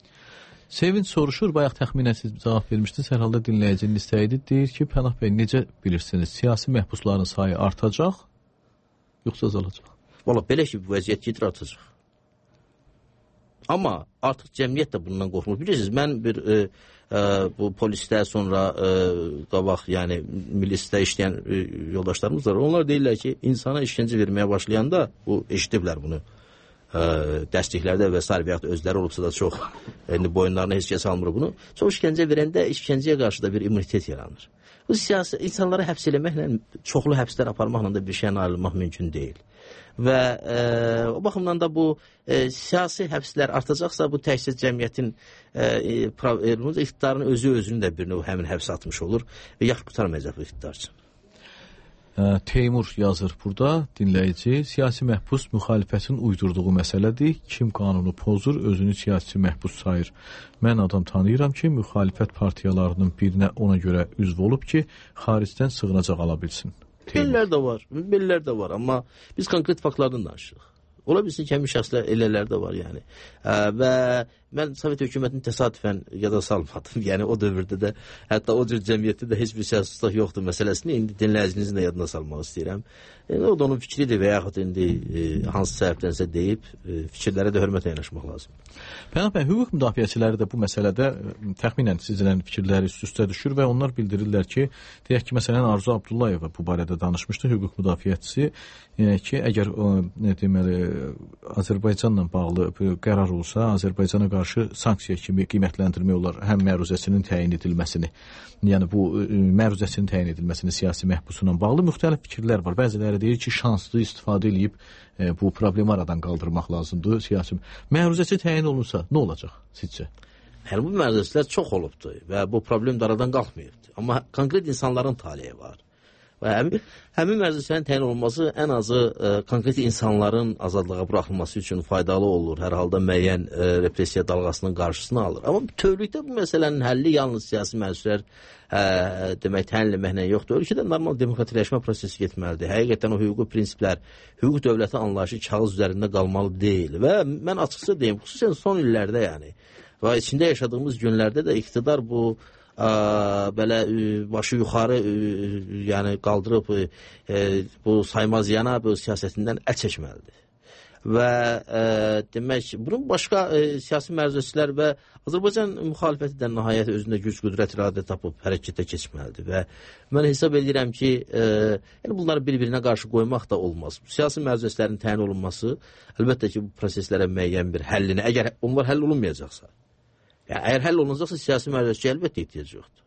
Sevinç soruşur, bayaq təxminən siz cavab vermişdiniz, hər halda dinləyicinin istəyidir. Deyir ki, Pənah bəy, necə bilirsiniz, siyasi məhbusların sayı artacaq, yoxsa azalacaq? Valla belə ki, bu vəziyyət gedir artacaq. Amma artıq cəmiyyət də bundan qorxmur. Bilirsiniz, mən bir bu polisdə sonra qabaq, yəni milisdə işləyən yoldaşlarımız var. Onlar deyirlər ki, insana işgəncə verməyə başlayanda, bu eşidiblər bunu. Dərsliklərdə və sair və yaxud özləri olubsa da çox boyunlarına heç kəs almır bunu. Çox işgəncə verəndə işgəncəyə qarşı da bir immunitet yaranır. Bu siyasi insanları həbs eləməklə, çoxlu həbslər aparmaqla da bir şeyə ayrılmaq mümkün deyil. Və o baxımdan da bu siyasi həbslər artacaqsa, bu təkcə cəmiyyətin iqtidarın özünü də bir növ həmin həbs atmış olur və yaxşı qurtarmayacaq bu iqtidar üçün. Teymur yazır burada, dinləyici, siyasi məhbus müxalifətin uydurduğu məsələdir. Kim qanunu pozur, özünü siyasi məhbus sayır. Mən adam tanıyıram ki, müxalifət partiyalarının birinə ona görə üzv olub ki, xaricdən sığınacaq ala bilsin. Bellər də var, amma biz konkret faktlardan danışırıq. Ola bilsin ki, həmin şəxslər elələr də var, yəni. Və mən Sovet hökumətini təsadüfən yada salmadım. Yəni, o dövrdə də, hətta o cür cəmiyyətdə də heç bir siyasətçilik yoxdur məsələsini indi dinləyicinizin də yadına salmaq istəyirəm. O da onun fikridir və yaxud indi hansı səbəbdənsə deyib, fikirlərə də hörmətlə yanaşmaq lazım. Pənah bəy, hüquq müdafiəçiləri də bu məsələdə təxminən sizlərin fikirləri üst-üstə düşür və onlar bildirirlər ki, deyək ki, məsələn, Arzu Abdullayeva bu barədə danışmışdı, hüquq müdafiəçisi ki, əgər deməli, Azərbaycanla bağlı qərar olsa, Azərbaycana qarşı sanksiya kimi qiymətləndirmək olar həm məruzəsinin təyin edilməsini, yəni bu məruzəsinin təyin edilməsini siyasi məhbusla bağlı müxtəlif fikirlər var. Bəziləri deyir ki, şanslı istifadə edib bu problemi aradan qaldırmaq lazımdır. Siyasi məruzəsi təyin olunsa nə olacaq sizcə? Yəni, bu məruzələr çox olubdur və bu problem də aradan qalxmayıbdır. Amma konkret insanların taleyi var. Və həmin məruzələrin təyin olunması ən azı konkret insanların azadlığa buraxılması üçün faydalı olur. Hər halda müəyyən repressiya dalğasının qarşısını alır. Amma bütövlükdə bu məsələnin həlli yalnız siyasi məruzələr demək təyin etməklə yoxdur. Ölkədə normal demokratikləşmə prosesi getməlidir. Həqiqətən o hüquqi prinsiplər, hüquq dövləti anlayışı kağız üzərində qalmalı deyil. Və mən açıqca deyim, xüsusən son illərdə yəni və içində yaşadığımız günlərdə də iqtidar bu belə başı yuxarı yəni qaldırıb bu saymaz yana bu siyasətindən əl çəkməlidir. Və demək, bunun başqa siyasi məruzəçilər və Azərbaycan müxalifəti də nəhayət özündə güc, qüdrət, iradə tapıb hərəkətə keçməlidir. Və mən hesab edirəm ki, yəni bunları bir-birinə qarşı qoymaq da olmaz. Siyasi məruzəçilərin təyin olunması əlbəttə ki, bu proseslərə müəyyən bir həllinə, əgər onlar həll olunmayacaqsa, yəni, əgər həll olunacaqsa, siyasi məruzəçiyə əlbəttə ehtiyac yoxdur.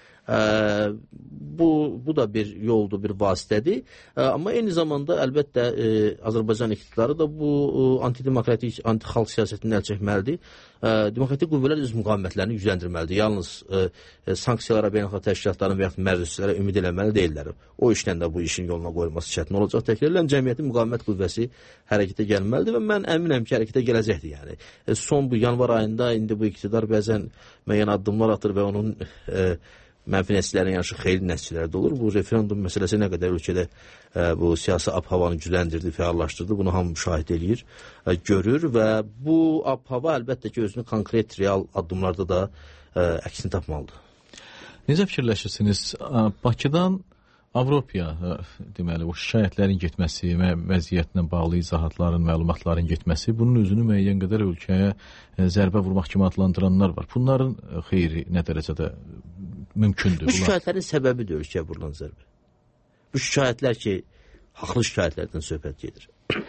Bu da bir yoldur, bir vasitədir. Amma eyni zamanda əlbəttə Azərbaycan iqtidarı da bu antidemokratik, anti-xalq siyasətini əl çəkməlidir. Demokratik qüvvələr öz müqavimətlərini gücləndirməlidir. Yalnız sanksiyalara, beynəlxalq təşkilatların və yaxud məruzəçilərə ümid eləməli deyirlər. O işlə də bu işin yoluna qoyulması çətin olacaq. Təkrarlayan cəmiyyətin müqavimət qüvvəsi hərəkətə gəlməlidir və mən əminəm ki, hərəkətə gələcəkdir. Yəni, son bu yanvar ayında indi bu iqtidar bəzən müəyyən addımlar atır və onun mənfi nəticələrin yanaşı xeyli nəticələri də olur. Bu referendum məsələsi nə qədər ölkədə bu siyasi ab-havanı gücləndirdi, fəallaşdırdı, bunu hamı müşahidə eləyir, görür və bu ab-hava əlbəttə ki, özünü konkret, real addımlarda da əksini tapmalıdır. Necə fikirləşirsiniz? Bakıdan Avropaya, deməli, o şikayətlərin getməsi və vəziyyətlə bağlı izahatların, məlumatların getməsi, bunun özünü müəyyən qədər ölkəyə zərbə vurmaq kimi adlandıranlar var. Bunların xeyri nə dərəcədə mümkündür? Bu şikayətlərin səbəbidir ölkəyə vurulan zərbə. Bu şikayətlər ki, haqlı şikayətlərdən söhbət gedir.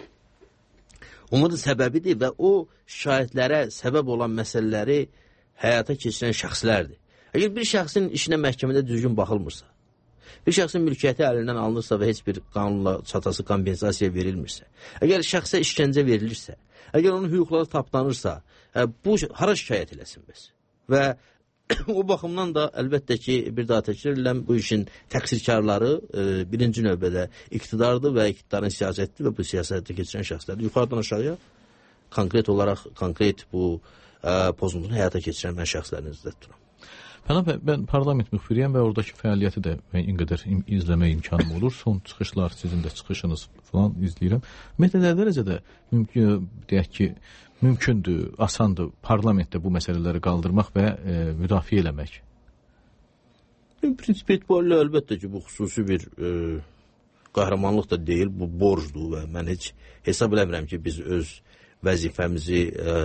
Onun səbəbidir və o şikayətlərə səbəb olan məsələləri həyata keçirən şəxslərdir. Əgər bir şəxsin işinə məhkəmədə düzgün baxılmırsa, bir şəxsin mülkiyyəti əlindən alınırsa və heç bir qanunla çatası kompensasiya verilmirsə, əgər şəxsə işgəncə verilirsə, əgər onun hüquqları tapdanırsa, bu hara şikayət eləsin bəs? Və o baxımdan da əlbəttə ki, bir daha təkrar edirəm, bu işin təqsirkarları birinci növbədə iqtidardır və iqtidarın siyasətidir və bu siyasətdə keçirən şəxslərdir. Yuxarıdan aşağıya konkret olaraq, konkret bu pozuntusunu həyata keçirən mən şəxslərini izlət tuturam. Pənah bəy, mən parlament müxbiriyəm və oradakı fəaliyyəti də müəyyən qədər izləmək imkanım olur. Son çıxışlar, sizin də çıxışınız falan izləyirəm. Ümumiyyətlə, nə dərəcədə mümkün, deyək ki, mümkündür, asandır parlamentdə bu məsələləri qaldırmaq və müdafiə eləmək? Prinsip etibarilə əlbəttə ki, bu xüsusi bir qəhrəmanlıq da deyil, bu borcdur və mən heç hesab eləmirəm ki, biz öz vəzifəmizi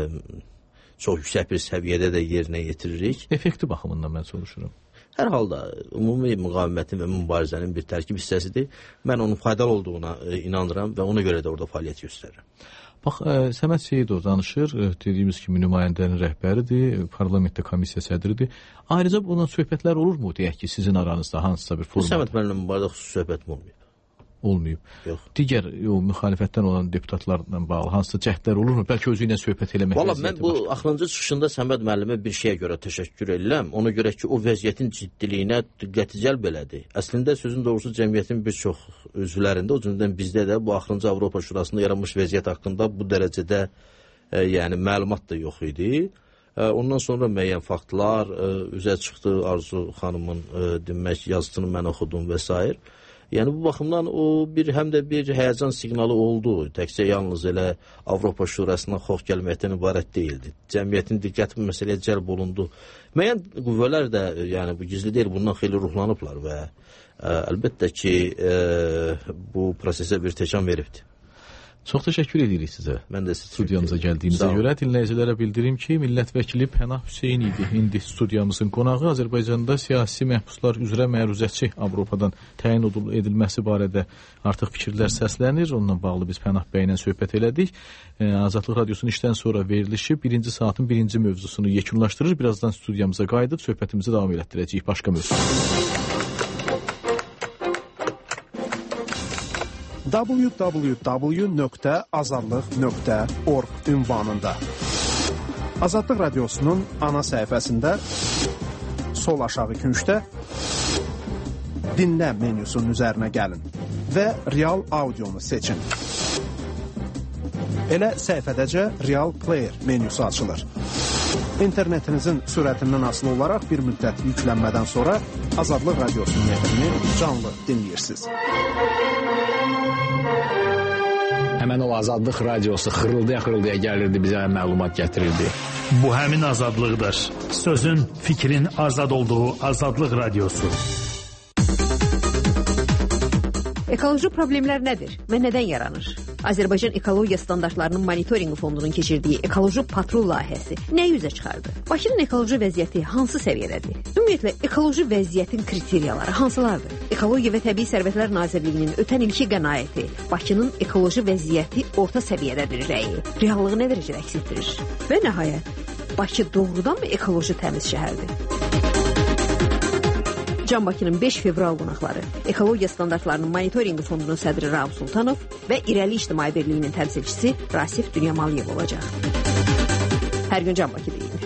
çox yüksək bir səviyyədə də yerinə yetiririk. Effekti baxımından mən soruşuram. Hər halda ümumi müqavimətin və mübarizənin bir tərkib hissəsidir. Mən onun faydalı olduğuna inanıram və ona görə də orada fəaliyyət göstərirəm. Bax, Səməd Seyidov danışır, dediyimiz kimi nümayəndənin rəhbəridir, parlamentdə komissiya sədridir. Ayrıca bundan söhbətlər olurmu, deyək ki, sizin aranızda hansısa bir formada? Səməd mənimlə mübarədə xüsusi söhbətim olmayıb. Olmayıb. Yox. Digər müxalifətdən olan deputatlarla bağlı hansısa cəhdlər olurmu? Bəlkə özü ilə söhbət eləmək vəziyyəti var. Valla mən bu axırıncı çıxışında Səməd müəllimə bir şeyə görə təşəkkür edirəm. Ona görə ki, o vəziyyətin ciddiliyinə diqqəti cəlb elədi. Əslində sözün doğrusu cəmiyyətin bir çox üzvlərində, o cümlədən bizdə də bu axırıncı Avropa Şurasında yaranmış vəziyyət haqqında bu dərəcədə yəni məlumat da yox idi. Ondan sonra müəyyən faktlar üzə çıxdı. Arzu xanımın demək yazısını mən oxudum və s. Yəni bu baxımdan o həm də bir həyəcan siqnalı oldu. Təkcə yalnız elə Avropa Şurasından xof gəlməkdən ibarət deyildi. Cəmiyyətin diqqəti bu məsələyə cəlb olundu. Müəyyən qüvvələr də, yəni bu gizli deyil, bundan xeyli ruhlanıblar və əlbəttə ki, bu prosesə bir təkan veribdir. Çox təşəkkür edirik sizə. Mən də studiyamıza gəldiyinizə görə. Dinləyicilərə bildirim ki, millət vəkili Pənah Hüseyn idi. İndi studiyamızın qonağı. Azərbaycanda siyasi məhbuslar üzrə məruzəçi Avropadan təyin edilməsi barədə artıq fikirlər səslənir. Onunla bağlı biz Pənah bəylə söhbət elədik. Azadlıq Radiosunun işdən sonra verilişi birinci saatın birinci mövzusunu yekunlaşdırır. Birazdan studiyamıza qayıdıb söhbətimizi davam elətdirəcəyik. Başqa mövzu. www.azadlıq.org ünvanında Azadlıq Radiosunun ana səhifəsində sol aşağı küncdə dinlə menyusunun üzərinə gəlin və real audionu seçin. Elə səhifədəcə Real Player menyusu açılır. İnternetinizin sürətindən asılı olaraq bir müddət yüklənmədən sonra Azadlıq Radiosunun efrini canlı dinləyirsiniz. Həmən o Azadlıq Radiosu xırıldaya gəlirdi, bizə məlumat gətirirdi. Bu həmin azadlıqdır. Sözün, fikrin azad olduğu Azadlıq Radiosu. Ekoloji problemlər nədir və nədən yaranır? Azərbaycan Ekologiya Standartlarının Monitorinqi Fondunun keçirdiyi Ekoloji Patrul layihəsi nə üzə çıxardı? Bakının ekoloji vəziyyəti hansı səviyyədədir? Ümumiyyətlə, ekoloji vəziyyətin kriteriyaları hansılardır? Ekologiya və Təbii Sərvətlər Nazirliyinin ötən ilki qənaəti Bakının ekoloji vəziyyəti orta səviyyədədir rəyi reallığı nə dərəcədə əks etdirir? Və nəhayət, Bakı doğrudan mı ekoloji təmiz şəhərdir? Can Bakının 5 fevral qonaqları Ekologiya Standartlarının Monitorinqi Fondunun sədri Rauf Sultanov və İrəli İctimai Birliyinin təmsilçisi Rasif Dünyamaliyev olacaq. Hər gün Can Bakı deyilir.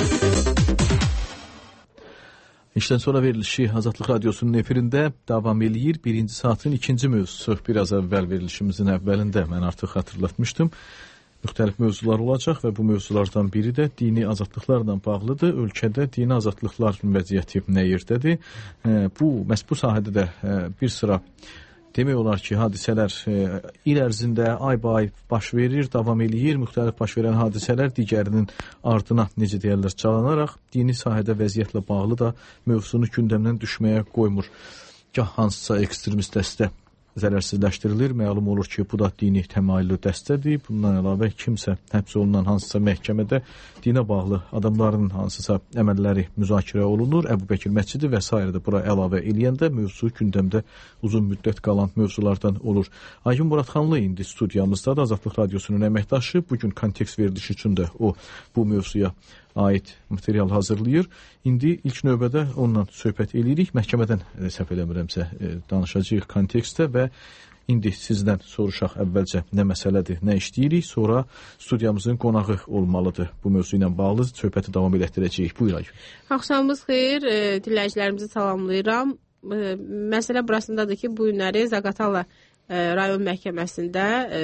İşdən sonra verilişi Azadlıq Radiosunun efirində davam eləyir. Birinci saatın ikinci mövzusu biraz əvvəl verilişimizin əvvəlində mən artıq xatırlatmışdım. Müxtəlif mövzular olacaq və bu mövzulardan biri də dini azadlıqlarla bağlıdır. Ölkədə dini azadlıqların vəziyyəti nə yerdədir? Məhz bu sahədə də bir sıra demək olar ki, hadisələr il ərzində ay-bay baş verir, davam eləyir. Müxtəlif baş verən hadisələr digərinin ardına, necə deyərlər, çalanaraq dini sahədə vəziyyətlə bağlı da mövzusunu gündəmdən düşməyə qoymur. Gah hansısa ekstremist dəstə zərərsizləşdirilir. Məlum olur ki, bu da dini təmayüllü dəstədir. Bundan əlavə kimsə həbs olunan hansısa məhkəmədə dinə bağlı adamların hansısa əməlləri müzakirə olunur. Əbu Bəkir məscidi və s. də bura əlavə eləyəndə mövzu gündəmdə uzun müddət qalan mövzulardan olur. Aygün Muradxanlı indi studiyamızda da Azadlıq Radiosunun əməkdaşı. Bugün kontekst verilişi üçün də o bu mövzuya aid material hazırlayır. İndi ilk növbədə onunla söhbət eləyirik. Məhkəmədən səhv eləmirəmsə danışacağıq kontekstdə və indi sizdən soruşaq əvvəlcə nə məsələdir, nə işləyirik, sonra studiyamızın qonağı olmalıdır. Bu mövzu ilə bağlı söhbəti davam etdirəcəyik. Buyur Aygün. Axşamınız xeyir, dinləyicilərimizi salamlayıram. Məsələ burasındadır ki, bu günləri Zaqatala rayon məhkəməsində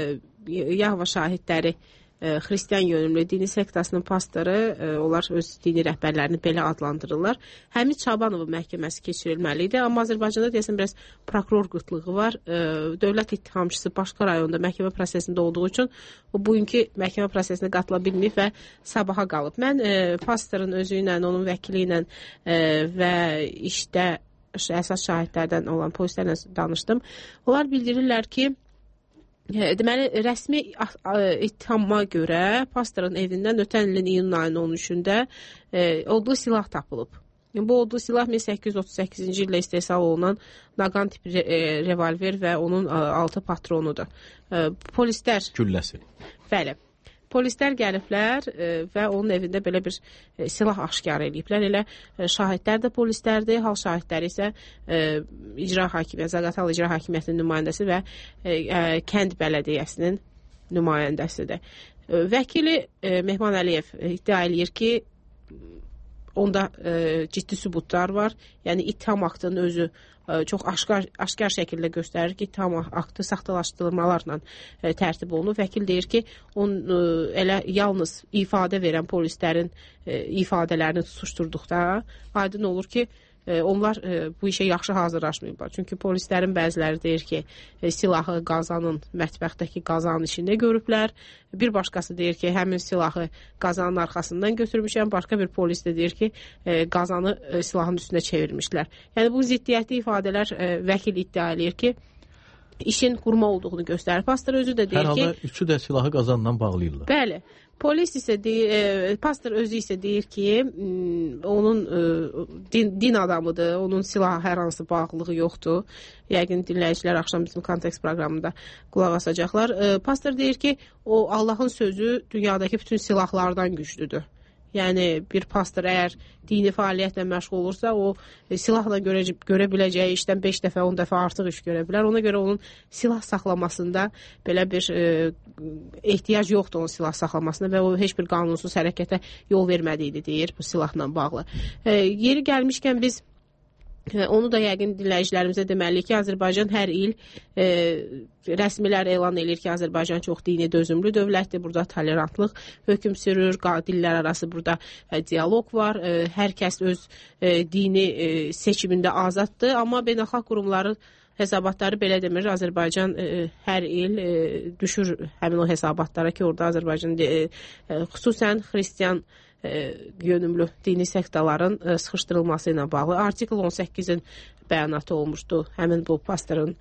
Yahva şahidləri Xristian yönümlü dini sektasının pastoru, onlar öz dini rəhbərlərini belə adlandırırlar. Həmid Çabanovun məhkəməsi keçirilməli idi, amma Azərbaycanda deyəsən biraz prokuror qıtlığı var. Dövlət ittihamçısı başqa rayonda məhkəmə prosesində olduğu üçün o bugünkü məhkəmə prosesinə qatıla bilməyib və sabaha qalıb. Mən pastorun özü ilə, onun vəkili ilə və işdə əsas şahidlərdən olan polislərlə danışdım. Onlar bildirirlər ki, deməli, rəsmi ittihama görə pastorun evindən ötən ilin iyun ayının 13-də odlu silah tapılıb. Bu odlu silah 1838-ci ildə istehsal olunan Naqan tipi revolver və onun 6 patronudur. Polislər... Gülləsi. Bəli. Polislər gəliblər və onun evində belə bir silah aşkar ediblər. Elə şahidlər də polislərdir, hal şahidləri isə icra hakimiyyəti, Zaqatala icra hakimiyyətinin nümayəndəsi və kənd bələdiyyəsinin nümayəndəsidir. Vəkili Mehman Əliyev iddia eləyir ki, onda ciddi sübutlar var. Yəni ittiham aktının özü çox aşkar şəkildə göstərir ki, ittiham aktı saxtalaşdırmalarla tərtib olunur. Vəkil deyir ki, elə yalnız ifadə verən polislərin ifadələrini tutuşturduqda aydın olur ki, onlar bu işə yaxşı hazırlaşmayıblar. Çünki polislərin bəziləri deyir ki, silahı qazanın mətbəxdəki qazanın içində görüblər. Bir başqası deyir ki, həmin silahı qazanın arxasından götürmüşəm. Başqa bir polis də deyir ki, qazanı silahın üstünə çevirmişlər. Yəni bu ziddiyyətli ifadələr vəkil iddia edir ki, işin qurma olduğunu göstərir. Pastor özü də deyir ki... Hər halda üçü də silahı qazanla bağlayırlar. Bəli. Polis isə deyir, pastor özü isə deyir ki, onun din adamıdır, onun silaha hər hansı bağlılığı yoxdur. Yəqin dinləyicilər axşam bizim kontekst proqramında qulaq asacaqlar. Pastor deyir ki, o Allahın sözü dünyadakı bütün silahlardan güclüdür. Yəni bir pastor əgər dini fəaliyyətlə məşğul olursa, o silahla görə biləcəyi işdən 5 dəfə, 10 dəfə artıq iş görə bilər. Ona görə onun silah saxlamasında belə bir ehtiyac yoxdur onun silah saxlamasına və o heç bir qanunsuz hərəkətə yol vermədiyini deyir bu silahla bağlı. Yeri gəlmişkən biz onu da yəqin dinləyicilərimizə deməliyik ki, Azərbaycan hər il rəsmilər elan edir ki, Azərbaycan çox dini dözümlü dövlətdir. Burada tolerantlıq hökm sürür, dillər arası burada dialoq var. Hər kəs öz dini seçimində azaddır, amma beynəlxalq qurumların hesabatları belə demir. Azərbaycan hər il düşür həmin o hesabatlara ki, orada Azərbaycan xüsusən xristian yönümlü dini sektaların sıxışdırılması ilə bağlı artikl 18-in bəyanatı olmuşdu. Həmin bu pastorun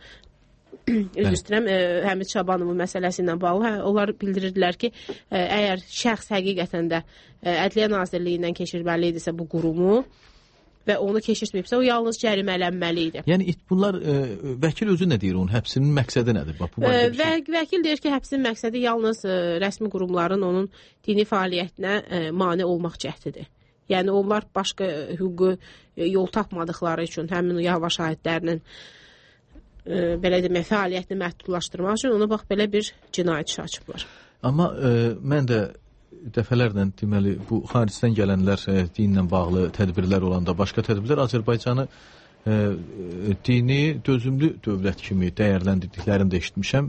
Həmid Şabanovun məsələsi ilə bağlı. Onlar bildirirdilər ki, əgər şəxs həqiqətən də Ədliyyə Nazirliyindən keçirməlidirsə bu qurumu və onu keçirtməyibsə, o yalnız cərimələnməli idi. Yəni bunlar vəkil özü nə deyir onun həbsinin məqsədi nədir? Bax, bu vəkil deyir ki, həbsinin məqsədi yalnız rəsmi qurumların onun dini fəaliyyətinə mane olmaq cəhdidir. Yəni onlar başqa hüquqi yol tapmadıqları üçün həmin Yahva şahidlərinin belə demək fəaliyyətini məhdudlaşdırmaq üçün ona bax belə bir cinayət işi açıblar. Amma mən də dəfələrlə deməli bu xaricdən gələnlər dinlə bağlı tədbirlər olanda başqa tədbirlər Azərbaycanı dini dözümlü dövlət kimi dəyərləndirdiklərini də eşitmişəm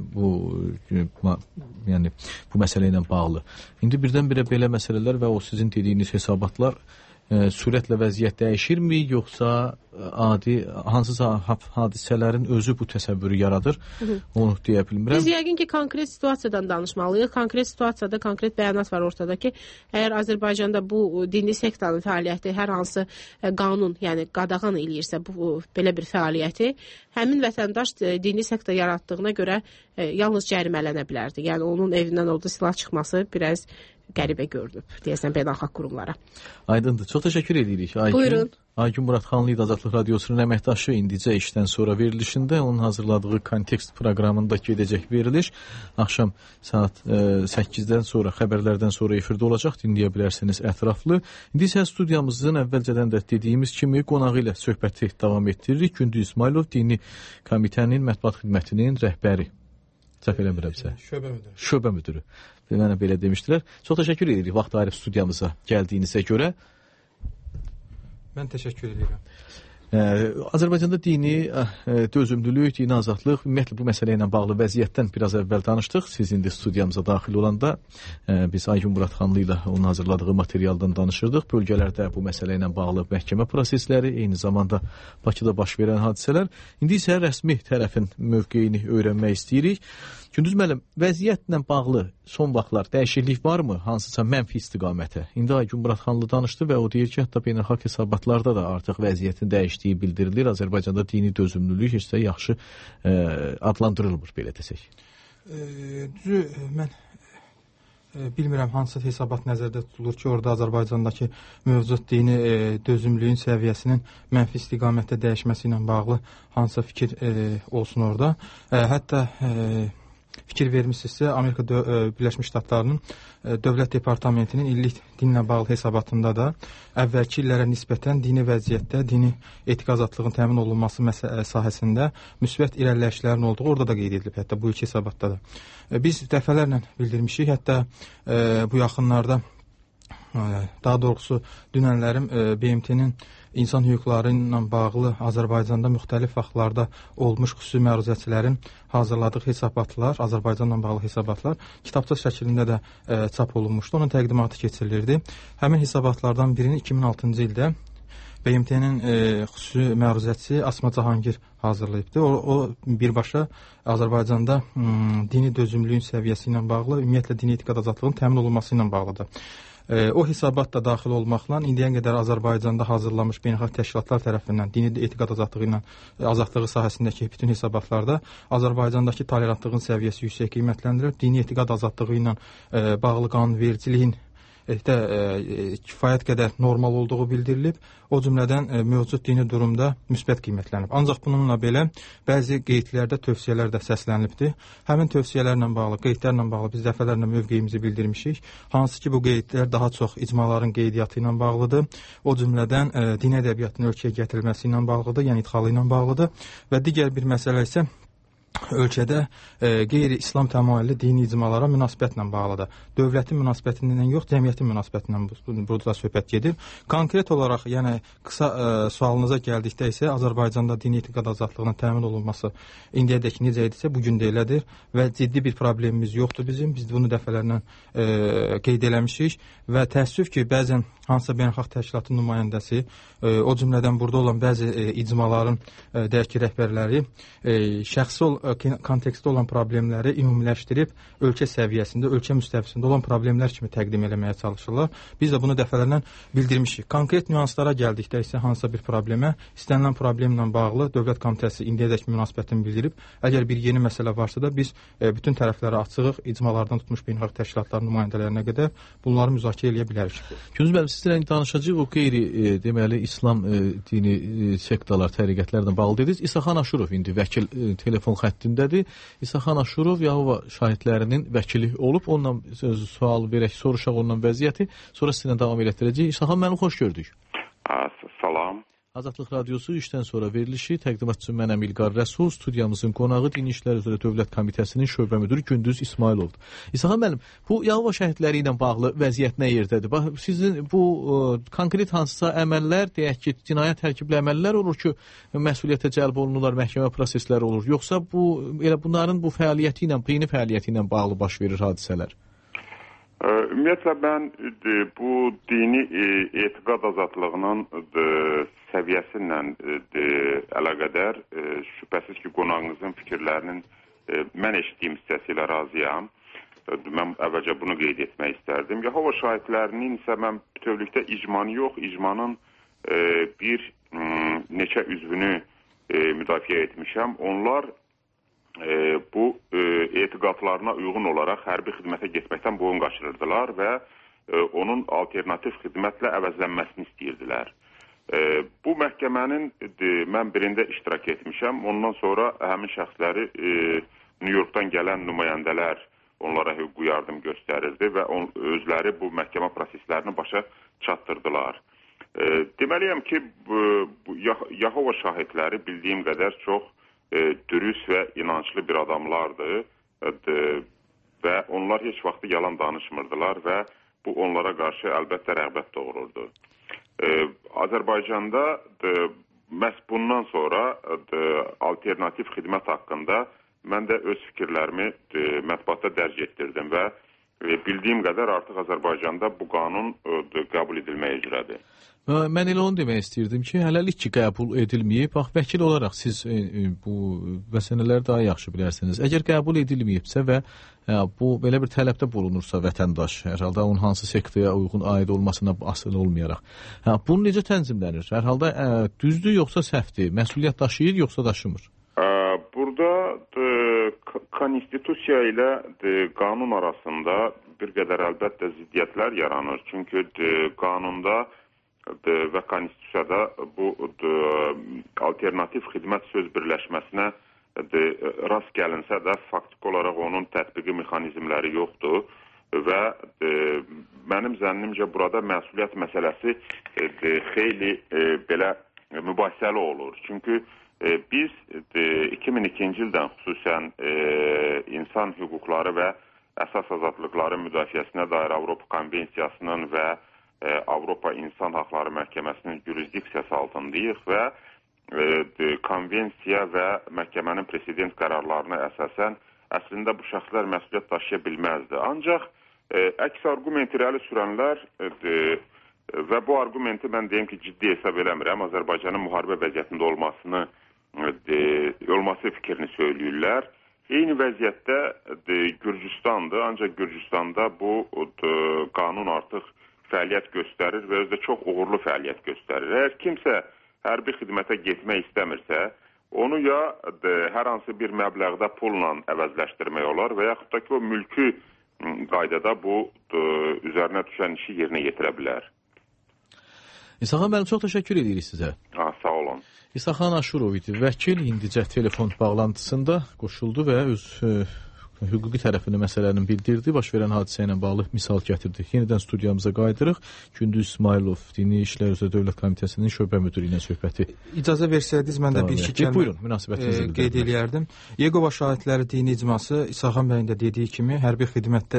yəni bu məsələ ilə bağlı. İndi birdən-birə belə məsələlər və o sizin dediyiniz hesabatlar sürətlə vəziyyət dəyişirmi, yoxsa adi hansısa hadisələrin özü bu təsəvvürü yaradır? Onu deyə bilmirəm. Biz yəqin ki, konkret situasiyadan danışmalıyıq. Konkret situasiyada konkret bəyanat var ortada ki, əgər Azərbaycanda bu dini sektanın fəaliyyəti hər hansı qanun, yəni qadağan eləyirsə bu belə bir fəaliyyəti, həmin vətəndaş dini sekta yaratdığına görə yalnız cərimələnə bilərdi. Yəni onun evindən orada silah çıxması biraz qəribə görünüb, deyəsən beynəlxalq qurumlara. Aydındır. Çox təşəkkür edirik. Buyurun. Aygün Muradxanlı idi Azadlıq Radiosunun əməkdaşı. İndicə işdən sonra verilişində onun hazırladığı kontekst proqramında gedəcək veriliş. Axşam saat 8-dən sonra, xəbərlərdən sonra efirdə olacaq. Dinləyə bilərsiniz ətraflı. İndi isə studiyamızın əvvəlcədən də dediyimiz kimi qonağı ilə söhbəti davam etdiririk. Gündüz İsmailov Dini Komitənin mətbuat xidmətinin rəhbəri. Səhv eləmirəmsə. Şöbə müdürü. Mənə belə demişdilər. Çox təşəkkür edirik vaxt ayırıb studiyamıza gəldiyinizə görə. Mən təşəkkür edirəm. Azərbaycanda dini dözümlülük, dini azadlıq, ümumiyyətlə bu məsələ ilə bağlı vəziyyətdən biraz əvvəl danışdıq. Siz indi studiyamıza daxil olanda biz Aygün Muradxanlı ilə onun hazırladığı materialdan danışırdıq. Bölgələrdə bu məsələ ilə bağlı məhkəmə prosesləri, eyni zamanda Bakıda baş verən hadisələr. İndi isə rəsmi tərəfin mövqeyini öyrənmək istəyirik. Gündüz müəllim, vəziyyətlə bağlı son vaxtlar dəyişiklik varmı hansısa mənfi istiqamətə? İndi Aygün Muradxanlı danışdı və o deyir ki, hətta beynəlxalq hesabatlarda da artıq vəziyyətin dəyişdiyi bildirilir. Azərbaycanda dini dözümlülük heç də yaxşı adlandırılmır, belə desək. Düzü, mən bilmirəm hansı hesabat nəzərdə tutulur ki, orada Azərbaycandakı mövcud dini dözümlülüyün səviyyəsinin mənfi istiqamətdə dəyişməsi ilə bağlı hansısa fikir olsun orada. Hətta fikir vermişsinizsə, Amerika Birləşmiş Ştatlarının Dövlət Departamentinin illik dinlə bağlı hesabatında da əvvəlki illərə nisbətən dini vəziyyətdə, dini etik azadlığın təmin olunması sahəsində müsbət irəliləyişlərin olduğu orada da qeyd edilib, hətta bu ilk hesabatda da. Biz dəfələrlə bildirmişik, hətta bu yaxınlarda, daha doğrusu dünənlərim BMT-nin insan hüquqları ilə bağlı Azərbaycanda müxtəlif vaxtlarda olmuş xüsusi məruzəçilərin hazırladığı hesabatlar, Azərbaycanla bağlı hesabatlar kitabça şəklində də çap olunmuşdu. Onun təqdimatı keçirilirdi. Həmin hesabatlardan birinin 2006-cı ildə BMT-nin xüsusi məruzəçisi Asma Cahangir hazırlayıbdı. O birbaşa Azərbaycanda dini dözümlüyün səviyyəsi ilə bağlı, ümumiyyətlə dini etika azadlığının təmin olunması ilə bağlıdır. O hesabat da daxil olmaqla indiyə qədər Azərbaycanda hazırlanmış beynəlxalq təşkilatlar tərəfindən dini etiqad azadlığı sahəsindəki bütün hesabatlarda Azərbaycandakı tolerantlığın səviyyəsi yüksək qiymətləndirilir. Dini etiqad azadlığı ilə bağlı qanunvericiliyin kifayət qədər normal olduğu bildirilib. O cümlədən mövcud dini durumda müsbət qiymətlənib. Ancaq bununla belə bəzi qeydlərdə, tövsiyələr də səslənilibdir. Həmin tövsiyələrlə bağlı, qeydlərlə bağlı biz dəfələrlə mövqeyimizi bildirmişik. Hansı ki, bu qeydlər daha çox icmaların qeydiyyatı ilə bağlıdır. O cümlədən din ədəbiyyatının ölkəyə gətirilməsi ilə bağlıdır, yəni idxalı ilə bağlıdır. Və digər bir məsələ isə ölkədə qeyri-İslam təmayüllü dini icmalara münasibətlə bağlıdır. Dövlətin münasibətindən yox, cəmiyyətin münasibətindən burada söhbət gedir. Konkret olaraq, yəni qısa sualınıza gəldikdə isə Azərbaycanda dini etiqad azadlığının təmin olunması indiyədək necə idisə, bugün də elədir və ciddi bir problemimiz yoxdur bizim. Biz bunu dəfələrlə qeyd eləmişik və təəssüf ki, bəzən hansısa beynəlxalq təşkilatın nümayəndəsi, o cümlədən burada olan bəzi icmaların dərki rəhbərləri şəxsi kontekstdə olan problemləri ümumiləşdirib ölkə səviyyəsində, ölkə müstəvisində olan problemlər kimi təqdim eləməyə çalışırlar. Biz də bunu dəfələrlə bildirmişik. Konkret nüanslara gəldikdə isə hansısa bir problemə, istənilən problemlə bağlı Dövlət Komitəsi indiyədək münasibətini bildirib. Əgər bir yeni məsələ varsa da biz bütün tərəflərə açığıq, icmalardan tutmuş beynəlxalq təşkilatların nümayəndələrinə qədər bunları müzakirə eləyə bilərik. Gündüz müəllim, sizlə danışacağıq o qeyri deməli İslam dini sektalar, təriqətlərlə bağlı dediniz. İsaxan Aşurov indi vəkil telefon xəttindədir. İsaxan Aşurov Yahova şahidlərinin vəkili olub. Ondan sual verək, soruşaq ondan vəziyyəti. Sonra sizinlə davam elətdirəcəyik. İsaxan müəllim, xoş gördük. Salam. Azadlıq Radiosu işdən sonra verilişi, təqdimatçı mənəm İlqar Rəsul, studiyamızın qonağı Dini İşlər üzrə Dövlət Komitəsinin şöbə müdürü Gündüz İsmailovdur. İsaxan müəllim, bu Yahova şəhidləri ilə bağlı vəziyyət nə yerdədir? Bax, sizin bu konkret hansısa əməllər, deyək ki, cinayət tərkibli əməllər olur ki, məsuliyyətə cəlb olunurlar, məhkəmə prosesləri olur. Yoxsa bu elə bunların bu fəaliyyəti ilə, dini fəaliyyəti ilə bağlı baş verir hadisələr? Ümumiyyətlə, mən bu dini etiqad azadlığının səviyyəsi ilə əlaqədar şübhəsiz ki, qonağınızın fikirlərinin mən eşitdiyim hissəsi ilə razıyam. Mən əvvəlcə bunu qeyd etmək istərdim. Yahova şahidlərinin isə mən bütövlükdə icmanı yox, icmanın bir neçə üzvünü müdafiə etmişəm. Onlar bu etiqadlarına uyğun olaraq hərbi xidmətə getməkdən boyun qaçırırdılar və onun alternativ xidmətlə əvəzlənməsini istəyirdilər. Bu məhkəmənin mən birində iştirak etmişəm. Ondan sonra həmin şəxsləri New Yorkdan gələn nümayəndələr onlara hüquqi yardım göstərirdi və özləri bu məhkəmə proseslərini başa çatdırdılar. Deməliyəm ki, Yahova şahidləri bildiyim qədər çox dürüst və inanclı bir adamlardır və onlar heç vaxtı yalan danışmırdılar və bu onlara qarşı əlbəttə rəğbət doğururdu. Azərbaycanda məhz bundan sonra alternativ xidmət haqqında mən də öz fikirlərimi mətbuatda dərc etdirdim və bildiyim qədər artıq Azərbaycanda bu qanun qəbul edilməyə üzrədir. Mən elə onu demək istəyirdim ki, hələlik ki qəbul edilməyib, bax, vəkil olaraq siz bu məsələləri daha yaxşı bilərsiniz. Əgər qəbul edilməyibsə və bu belə bir tələbdə bulunursa vətəndaş, hər halda onun hansı sektaya uyğun aid olmasına asılı olmayaraq, bunu necə tənzimlənir? Hər halda düzdür yoxsa səhvdir? Məsuliyyət daşıyır yoxsa daşımır? Burada konstitusiya ilə qanun arasında bir qədər əlbəttə ziddiyyətlər yaranır. Çünki qanunda və konstitusiyada bu alternativ xidmət söz birləşməsinə rast gəlinsə də faktiki olaraq onun tətbiqi mexanizmləri yoxdur və mənim zənnimcə burada məsuliyyət məsələsi xeyli belə mübahisəli olur. Çünki biz 2002-ci ildən xüsusən insan hüquqları və əsas azadlıqları müdafiəsinə dair Avropa Konvensiyasının və Avropa İnsan Haqları Məhkəməsinin jurisdiksiyası altındayıq və konvensiya və məhkəmənin president qərarlarına əsasən əslində bu şəxslər məsuliyyət daşıya bilməzdi. Ancaq əks argument irəli sürənlər Və bu argumenti mən deyim ki, ciddi hesab eləmirəm. Azərbaycanın müharibə vəziyyətində olması fikrini söyləyirlər. Eyni vəziyyətdə Gürcüstandır, ancaq Gürcüstanda bu qanun artıq fəaliyyət göstərir və özü də çox uğurlu fəaliyyət göstərir. Əgər kimsə hərbi xidmətə getmək istəmirsə, onu ya hər hansı bir məbləğdə pulla əvəzləşdirmək olar və yaxud da ki, o mülki qaydada bu üzərinə düşən işi yerinə yetirə bilər. İsaxan müəllim, çox təşəkkür edirik sizə. Sağ olun. İsaxan Aşurov idi, vəkil, indicə telefon bağlantısında qoşuldu və öz hüquqi tərəfini məsələnin bildirdi, baş verən hadisə ilə bağlı misal gətirdi. Yenidən studiyamıza qayıdırıq. Gündüz İsmailov, Dini İşlər üzrə Dövlət Komitəsinin şöbə müdiri ilə söhbəti. İcazə versəydiniz, mən də bir-iki kəlmə qeyd eləyərdim. Yegova şahidləri dini icması İsaxan bəyin də dediyi kimi hərbi xidmətdə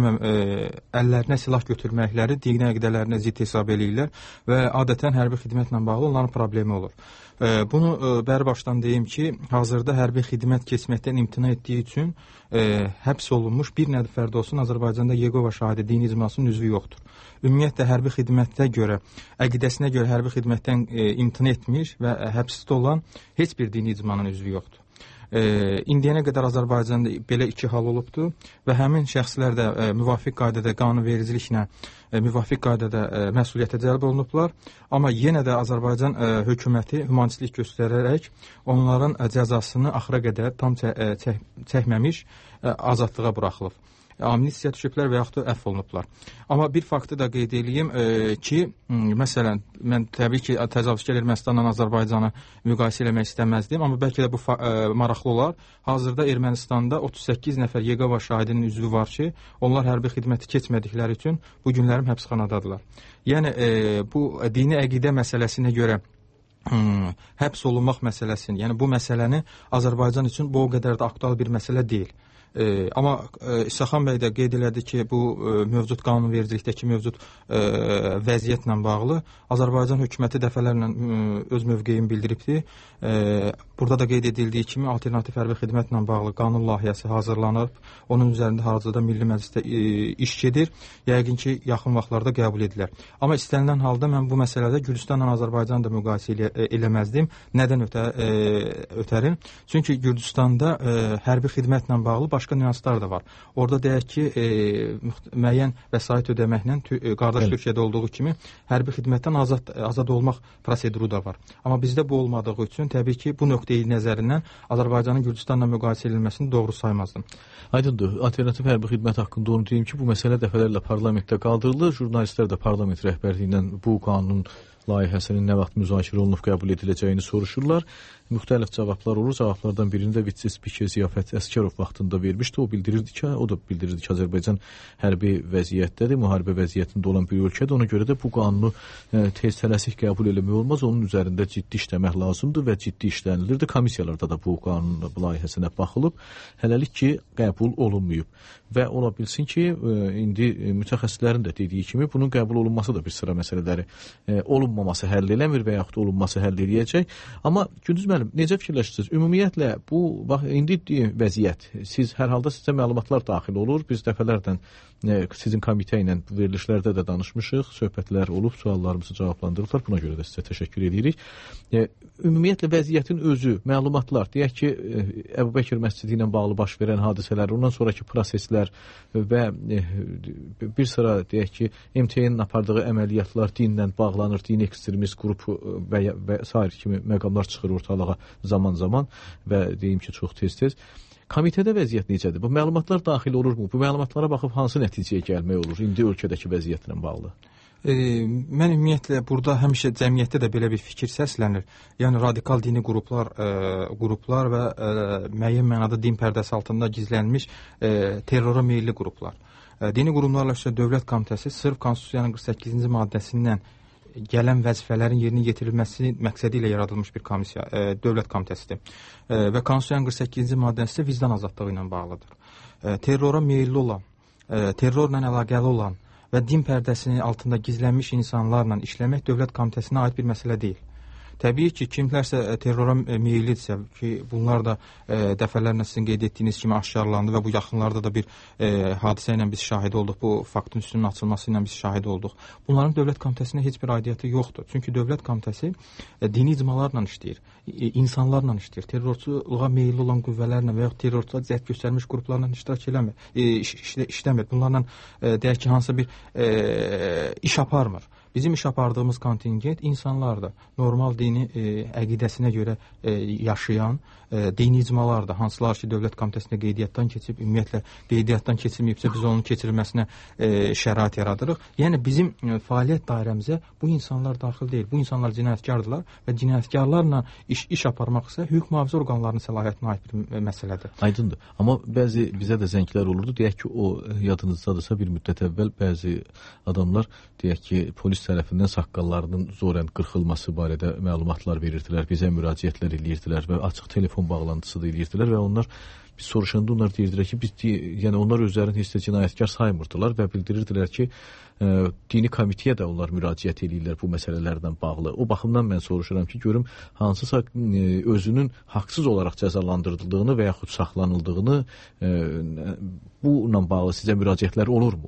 əllərinə silah götürməkləri dini əqidələrinə zidd hesab eləyirlər və adətən hərbi xidmətlə bağlı onların problemi olur. Bunu bəri başdan deyim ki, hazırda hərbi xidmət keçməkdən imtina etdiyi üçün həbs olunmuş bir nəfər də olsun Azərbaycanda Yegova şahidi dini icmasının üzvü yoxdur. Ümumiyyətlə hərbi xidmətə görə, əqidəsinə görə hərbi xidmətdən imtina etmiş və həbsdə olan heç bir dini icmanın üzvü yoxdur. İndiyənə qədər Azərbaycanda belə iki hal olubdur və həmin şəxslər də müvafiq qaydada qanunvericiliklə müvafiq qaydada məsuliyyətə cəlb olunublar. Amma yenə də Azərbaycan hökuməti humanistlik göstərərək onların cəzasını axıra qədər tam çəkməmiş azadlığa buraxılıb. Amnistiya düşüblər və yaxud da əfv olunublar. Amma bir faktı da qeyd edeyim ki, məsələn, mən təbii ki, təcavüzkar Ermənistanla Azərbaycanı müqayisə eləmək istəməzdim, amma bəlkə də bu maraqlı olar. Hazırda Ermənistanda 38 nəfər Yegova şahidinin üzvü var ki, onlar hərbi xidməti keçmədikləri üçün bu günlərim həbsxanadadılar. Yəni, bu dini əqidə məsələsinə görə həbs olunmaq məsələsini, yəni bu məsələni Azərbaycan üçün bu o qədər də aktual bir məsələ deyil. Amma İsaxan bəy də qeyd elədi ki, bu mövcud qanunvericilikdəki mövcud vəziyyətlə bağlı Azərbaycan hökuməti dəfələrlə öz mövqeyini bildiribdir. Burada da qeyd edildiyi kimi alternativ hərbi xidmətlə bağlı qanun layihəsi hazırlanıb. Onun üzərində hazırda Milli Məclisdə iş gedir. Yəqin ki, yaxın vaxtlarda qəbul edilər. Amma istənilən halda mən bu məsələdə Gürcüstanla Azərbaycanı da müqayisə eləməzdim. Nədən ötəri? Çünki Gürcüstanda hərbi xidmətlə bağlı başqa nüanslar da var. Orada deyək ki, müəyyən vəsait ödəməklə qardaş Türkiyədə olduğu kimi hərbi xidmətdən azad olmaq proseduru da var. Amma bizdə bu olmadığı üçün təbii ki, bu nöqteyi nəzərindən Azərbaycanın Gürcüstanla müqayisə edilməsini doğru saymazdım. Aydındır. Alternativ hərbi xidmət haqqında onu deyim ki, bu məsələ dəfələrlə parlamentdə qaldırılır. Jurnalistlər də parlament rəhbərliyindən bu qanun layihəsinin nə vaxt müzakirə olunub qəbul ediləcəyini soruşurlar. Müxtəlif cavablar olur. Cavablardan birini də vitse-spiker Ziyafət Əsgərov vaxtında vermişdi. O da bildirirdi ki, Azərbaycan hərbi vəziyyətdədir, müharibə vəziyyətində olan bir ölkədir. Ona görə də bu qanunu tez tələsik qəbul eləmək olmaz. Onun üzərində ciddi işləmək lazımdır və ciddi işlənilirdi. Komissiyalarda da bu qanun layihəsinə baxılıb. Hələlik ki, qəbul olunmayıb. Və ola bilsin ki, indi mütəxəssislərin də dediyi kimi bunun qəbul olunması da bir sıra məsələləri olunmaması həll eləmir və yaxud olunması həll eləyəcək. Amma Gündüz müəllim, necə fikirləşirsiniz? Ümumiyyətlə, bu indi vəziyyət, siz hər halda sizə məlumatlar daxil olur. Biz dəfələrlə sizin komitə ilə verilişlərdə də danışmışıq, söhbətlər olub, suallarımızı cavablandırıblar. Buna görə də sizə təşəkkür edirik. Ümumiyyətlə, vəziyyətin özü, məlumatlar, deyək ki, Əbubəkir məscidi ilə bağlı baş verən hadisələr, ondan sonraki proseslər və bir sıra, deyək ki, MTN-in apardığı əməliyyatlar dinlə bağlanır, din ekstremist qrup və sair kimi məqamlar çıxır ortalığa zaman-zaman və deyim ki, çox tez-tez. Komitədə vəziyyət necədir? Bu məlumatlar daxil olurmu? Bu məlumatlara baxıb hansı nəticəyə gəlmək olur indi ölkədəki vəziyyətlə bağlı? Mən ümumiyyətlə burada həmişə cəmiyyətdə də belə bir fikir səslənir. Yəni radikal dini qruplar və müəyyən mənada din pərdəsi altında gizlənmiş terrora meyilli qruplar. Dini qurumlarla üzrə Dövlət Komitəsi sırf Konstitusiyanın 48-ci maddəsindən gələn vəzifələrin yerinə yetirilməsi məqsədi ilə yaradılmış bir komissiya, Dövlət Komitəsidir. Və Konstitusiyanın 48-ci maddəsi isə vicdan azadlığı ilə bağlıdır. Terrora meyilli olan, terrorla əlaqəli olan və din pərdəsinin altında gizlənmiş insanlarla işləmək Dövlət Komitəsinə aid bir məsələ deyil. Təbii ki, kimlərsə terrora meyillidirsə ki, bunlar da dəfələrlə sizin qeyd etdiyiniz kimi aşkarlandı və bu yaxınlarda da bir hadisə ilə biz şahid olduq. Bu faktın üstünün açılması ilə biz şahid olduq. Bunların Dövlət Komitəsinə heç bir aidiyyəti yoxdur. Çünki Dövlət Komitəsi dini icmalarla işləyir, insanlarla işləyir, terrorçuluğa meyilli olan qüvvələrlə və ya terrorçuluğa cəhd göstərmiş qruplarla işləmir. Bunlarla deyək ki, hansısa bir iş aparmır. Bizim iş apardığımız kontingent insanlardır. Normal dini əqidəsinə görə yaşayan dini icmalardır. Hansılar ki, Dövlət Komitəsində qeydiyyatdan keçib, ümumiyyətlə qeydiyyatdan keçirməyibsə, biz onun keçirilməsinə şərait yaradırıq. Yəni, bizim fəaliyyət dairəmizə bu insanlar daxil deyil. Bu insanlar cinayətkardırlar və cinayətkarlarla iş aparmaq isə hüquq mühafizə orqanlarının səlahiyyətinə aid bir məsələdir. Aydındır. Amma bəzi bizə də zənglər olurdu. Deyək ki, o yadınızdadırsa bir müddət əvvəl bəzi adamlar deyək ki, polis tərəfindən saqqallarının zorən qırxılması barədə məlumatlar verirdilər, bizə müraciətlər edirdilər və açıq telefon bağlantısı da edirdilər və onlar biz soruşanda onlar deyirdilər ki, yəni onlar özlərini heç də cinayətkar saymırdılar və bildirirdilər ki, dini komitəyə də onlar müraciət edirlər bu məsələlərlə bağlı. O baxımdan mən soruşuram ki, görüm hansısa özünün haqsız olaraq cəzalandırıldığını və yaxud saxlanıldığını bununla bağlı sizə müraciətlər olurmu?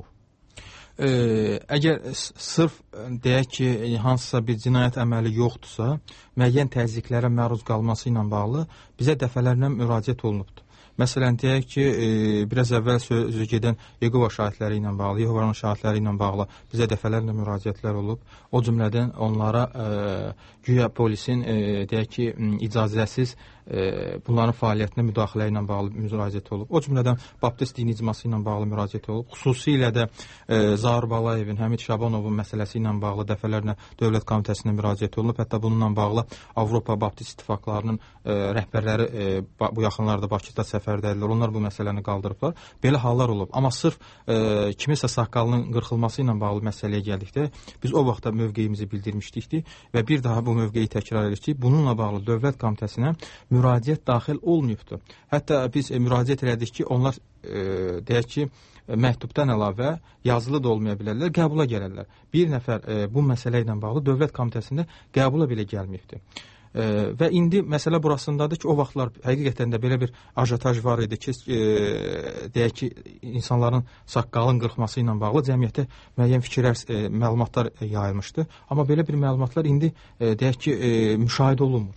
Əgər sırf deyək ki, hansısa bir cinayət əməli yoxdursa, müəyyən təzyiqlərə məruz qalması ilə bağlı bizə dəfələrlə müraciət olunubdur. Məsələn, deyək ki, biraz əvvəl sözü gedən Yehova şahidləri ilə bağlı, Yehovanın şahidləri ilə bağlı bizə dəfələrlə müraciətlər olub. O cümlədən onlara güya polisin, deyək ki, icazəsiz bunların fəaliyyətinə müdaxilə ilə bağlı müraciət olub. O cümlədən Baptist dini icması ilə bağlı müraciət olub. Xüsusilə də Zahir Balayevin, Həmid Şabanovun məsələsi ilə bağlı dəfələrlə Dövlət Komitəsinə müraciət olunub. Hətta bununla bağlı Avropa Baptist İttifaqlarının rəhbərləri bu yaxınlarda Bakıda səfərdədirlər. Onlar bu məsələni qaldırıblar. Belə hallar olub. Amma sırf kimisə saqqalının qırxılması ilə bağlı məsələyə gəldikdə biz o vaxtda mövqeyimizi bildirmişdik və bir daha bu mövqeyi təkrar edirik ki, bununla bağlı Dövlət Komitəsinə müraciət daxil olmayıbdır. Hətta biz müraciət elədik ki, onlar deyək ki, məktubdan əlavə yazılı da olmaya bilərlər, qəbula gələrlər. Bir nəfər bu məsələ ilə bağlı Dövlət Komitəsində qəbula belə gəlməyibdir. Və indi məsələ burasındadır ki, o vaxtlar həqiqətən də belə bir ajotaj var idi ki, deyək ki, insanların saqqalın qırxması ilə bağlı cəmiyyətə müəyyən fikirlər, məlumatlar yayılmışdı. Amma belə bir məlumatlar indi deyək ki, müşahidə olunmur.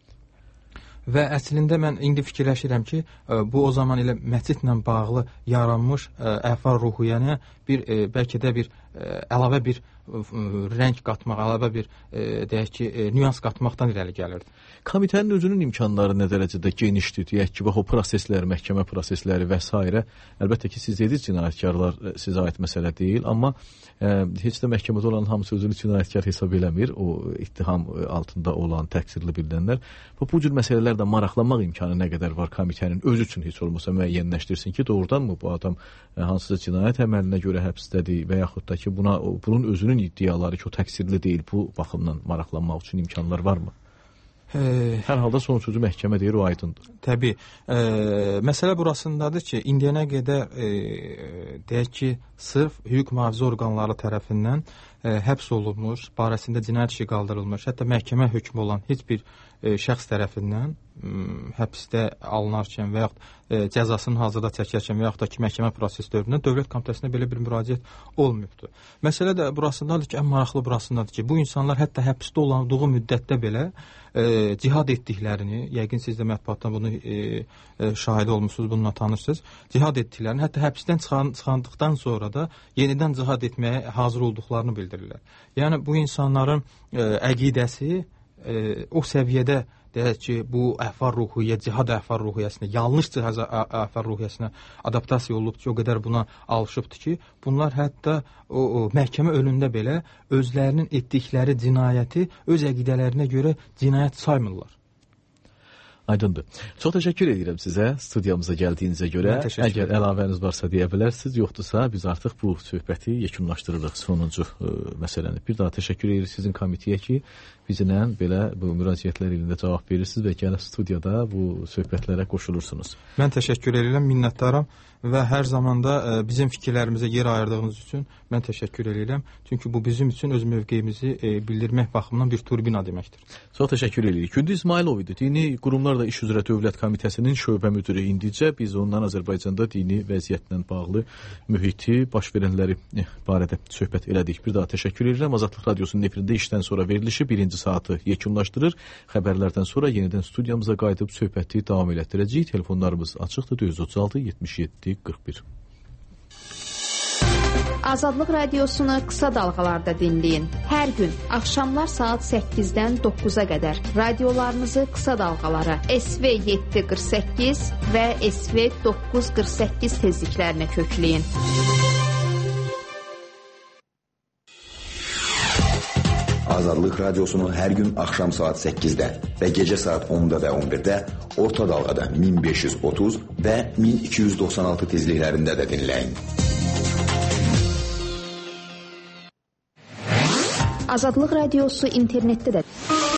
Və əslində mən indi fikirləşirəm ki, bu o zaman elə məscidlə bağlı yaranmış əhval ruhiyyəyə bir bəlkə də bir əlavə bir rəng qatmaq, əlavə bir deyək ki, nüans qatmaqdan irəli gəlirdi. Komitənin özünün imkanları nə dərəcədə genişdir, deyək ki, bax o proseslər, məhkəmə prosesləri və s. Əlbəttə ki, siz dediniz cinayətkarlar sizə aid məsələ deyil, amma heç də məhkəmədə olan hamısı özünü cinayətkar hesab eləmir, o ittiham altında olan təqsirli bilinənlər. Bu cür məsələlərdə maraqlanmaq imkanı nə qədər var komitənin özü üçün heç olmasa müəyyənləşdirsin ki, doğrudanmı bu adam hansısa cinayət əməlinə görə həbsdədir və yaxud da ki, bunun özünün iddiaları ki, o təqsirli deyil, bu baxımdan maraqlanmaq üçün imkanlar varmı? Hər halda son sözü məhkəmə deyir, o aydındır. Təbii. Məsələ burasındadır ki, indiyənə qədər deyək ki, sırf hüquq mühafizə orqanları tərəfindən həbs olunmuş, barəsində cinayət işi qaldırılmış, hətta məhkəmə hökmü olan heç bir şəxs tərəfindən həbsdə alınarkən və yaxud cəzasının hazırda çəkərkən və yaxud da ki, məhkəmə proses dövründə Dövlət Komitəsinə belə bir müraciət olmayıbdır. Məsələ də burasındadır ki, ən maraqlı burasındadır ki, bu insanlar hətta həbsdə olduğu müddətdə belə cihad etdiklərini, yəqin siz də mətbuatdan bunu şahid olmuşsunuz, bununla tanırsınız, cihad etdiklərini, hətta həbsdən çıxandıqdan sonra da yenidən cihad etməyə hazır olduqlarını bildirirlər. Yəni, bu insanların əqidəsi o səviyyədə deyək ki, bu əhval ruhiyyə, cihad əhval ruhiyyəsinə, yanlış cihad əhval ruhiyyəsinə adaptasiya olub ki, o qədər buna alışıbdır ki, bunlar hətta o məhkəmə önündə belə özlərinin etdikləri cinayəti öz əqidələrinə görə cinayət saymırlar. Aydındır. Çox təşəkkür edirəm sizə studiyamıza gəldiyinizə görə. Əgər əlavəniz varsa deyə bilərsiniz, yoxdursa biz artıq bu söhbəti yekunlaşdırırıq sonuncu məsələni. Bir daha təşəkkür edirik sizin komitəyə ki, bizlə belə bu müraciətlər ilində cavab verirsiniz və gəlib studiyada bu söhbətlərə qoşulursunuz. Mən təşəkkür edirəm, minnətdaram və hər zaman da bizim fikirlərimizə yer ayırdığınız üçün mən təşəkkür edirəm. Çünki bu bizim üçün öz mövqeyimizi bildirmək baxımından bir turbina deməkdir. Çox təşəkkür edirik. Gündüz İsmailov idi. Dini Qurumlarla İş üzrə Dövlət Komitəsinin şöbə müdiri indicə. Biz ondan Azərbaycanda dini vəziyyətlə bağlı mühiti, baş verənləri barədə söhbət elədik. Bir daha təşəkkür edirəm. Azadlıq Radiosunun efirində işdən sonra verilişi birinci saatı yekunlaşdırır. Xəbərlərdən sonra yenidən studiyamıza qayıdıb söhbəti davam elətdirəcəyik. Telefonlarımız açıqdır 436 77 41. Azadlıq Radiosunu qısa dalğalarda dinləyin. Hər gün axşamlar saat 8-dən 9-a qədər radiolarınızı qısa dalğalara SV 748 və SV 948 tezliklərinə kökləyin. Azadlıq Radiosunu hər gün axşam saat 8-də və gecə saat 10-da və 11-də orta dalğada 1530 və 1296 tezliklərində də dinləyin. Azadlıq Radiosu internetdə də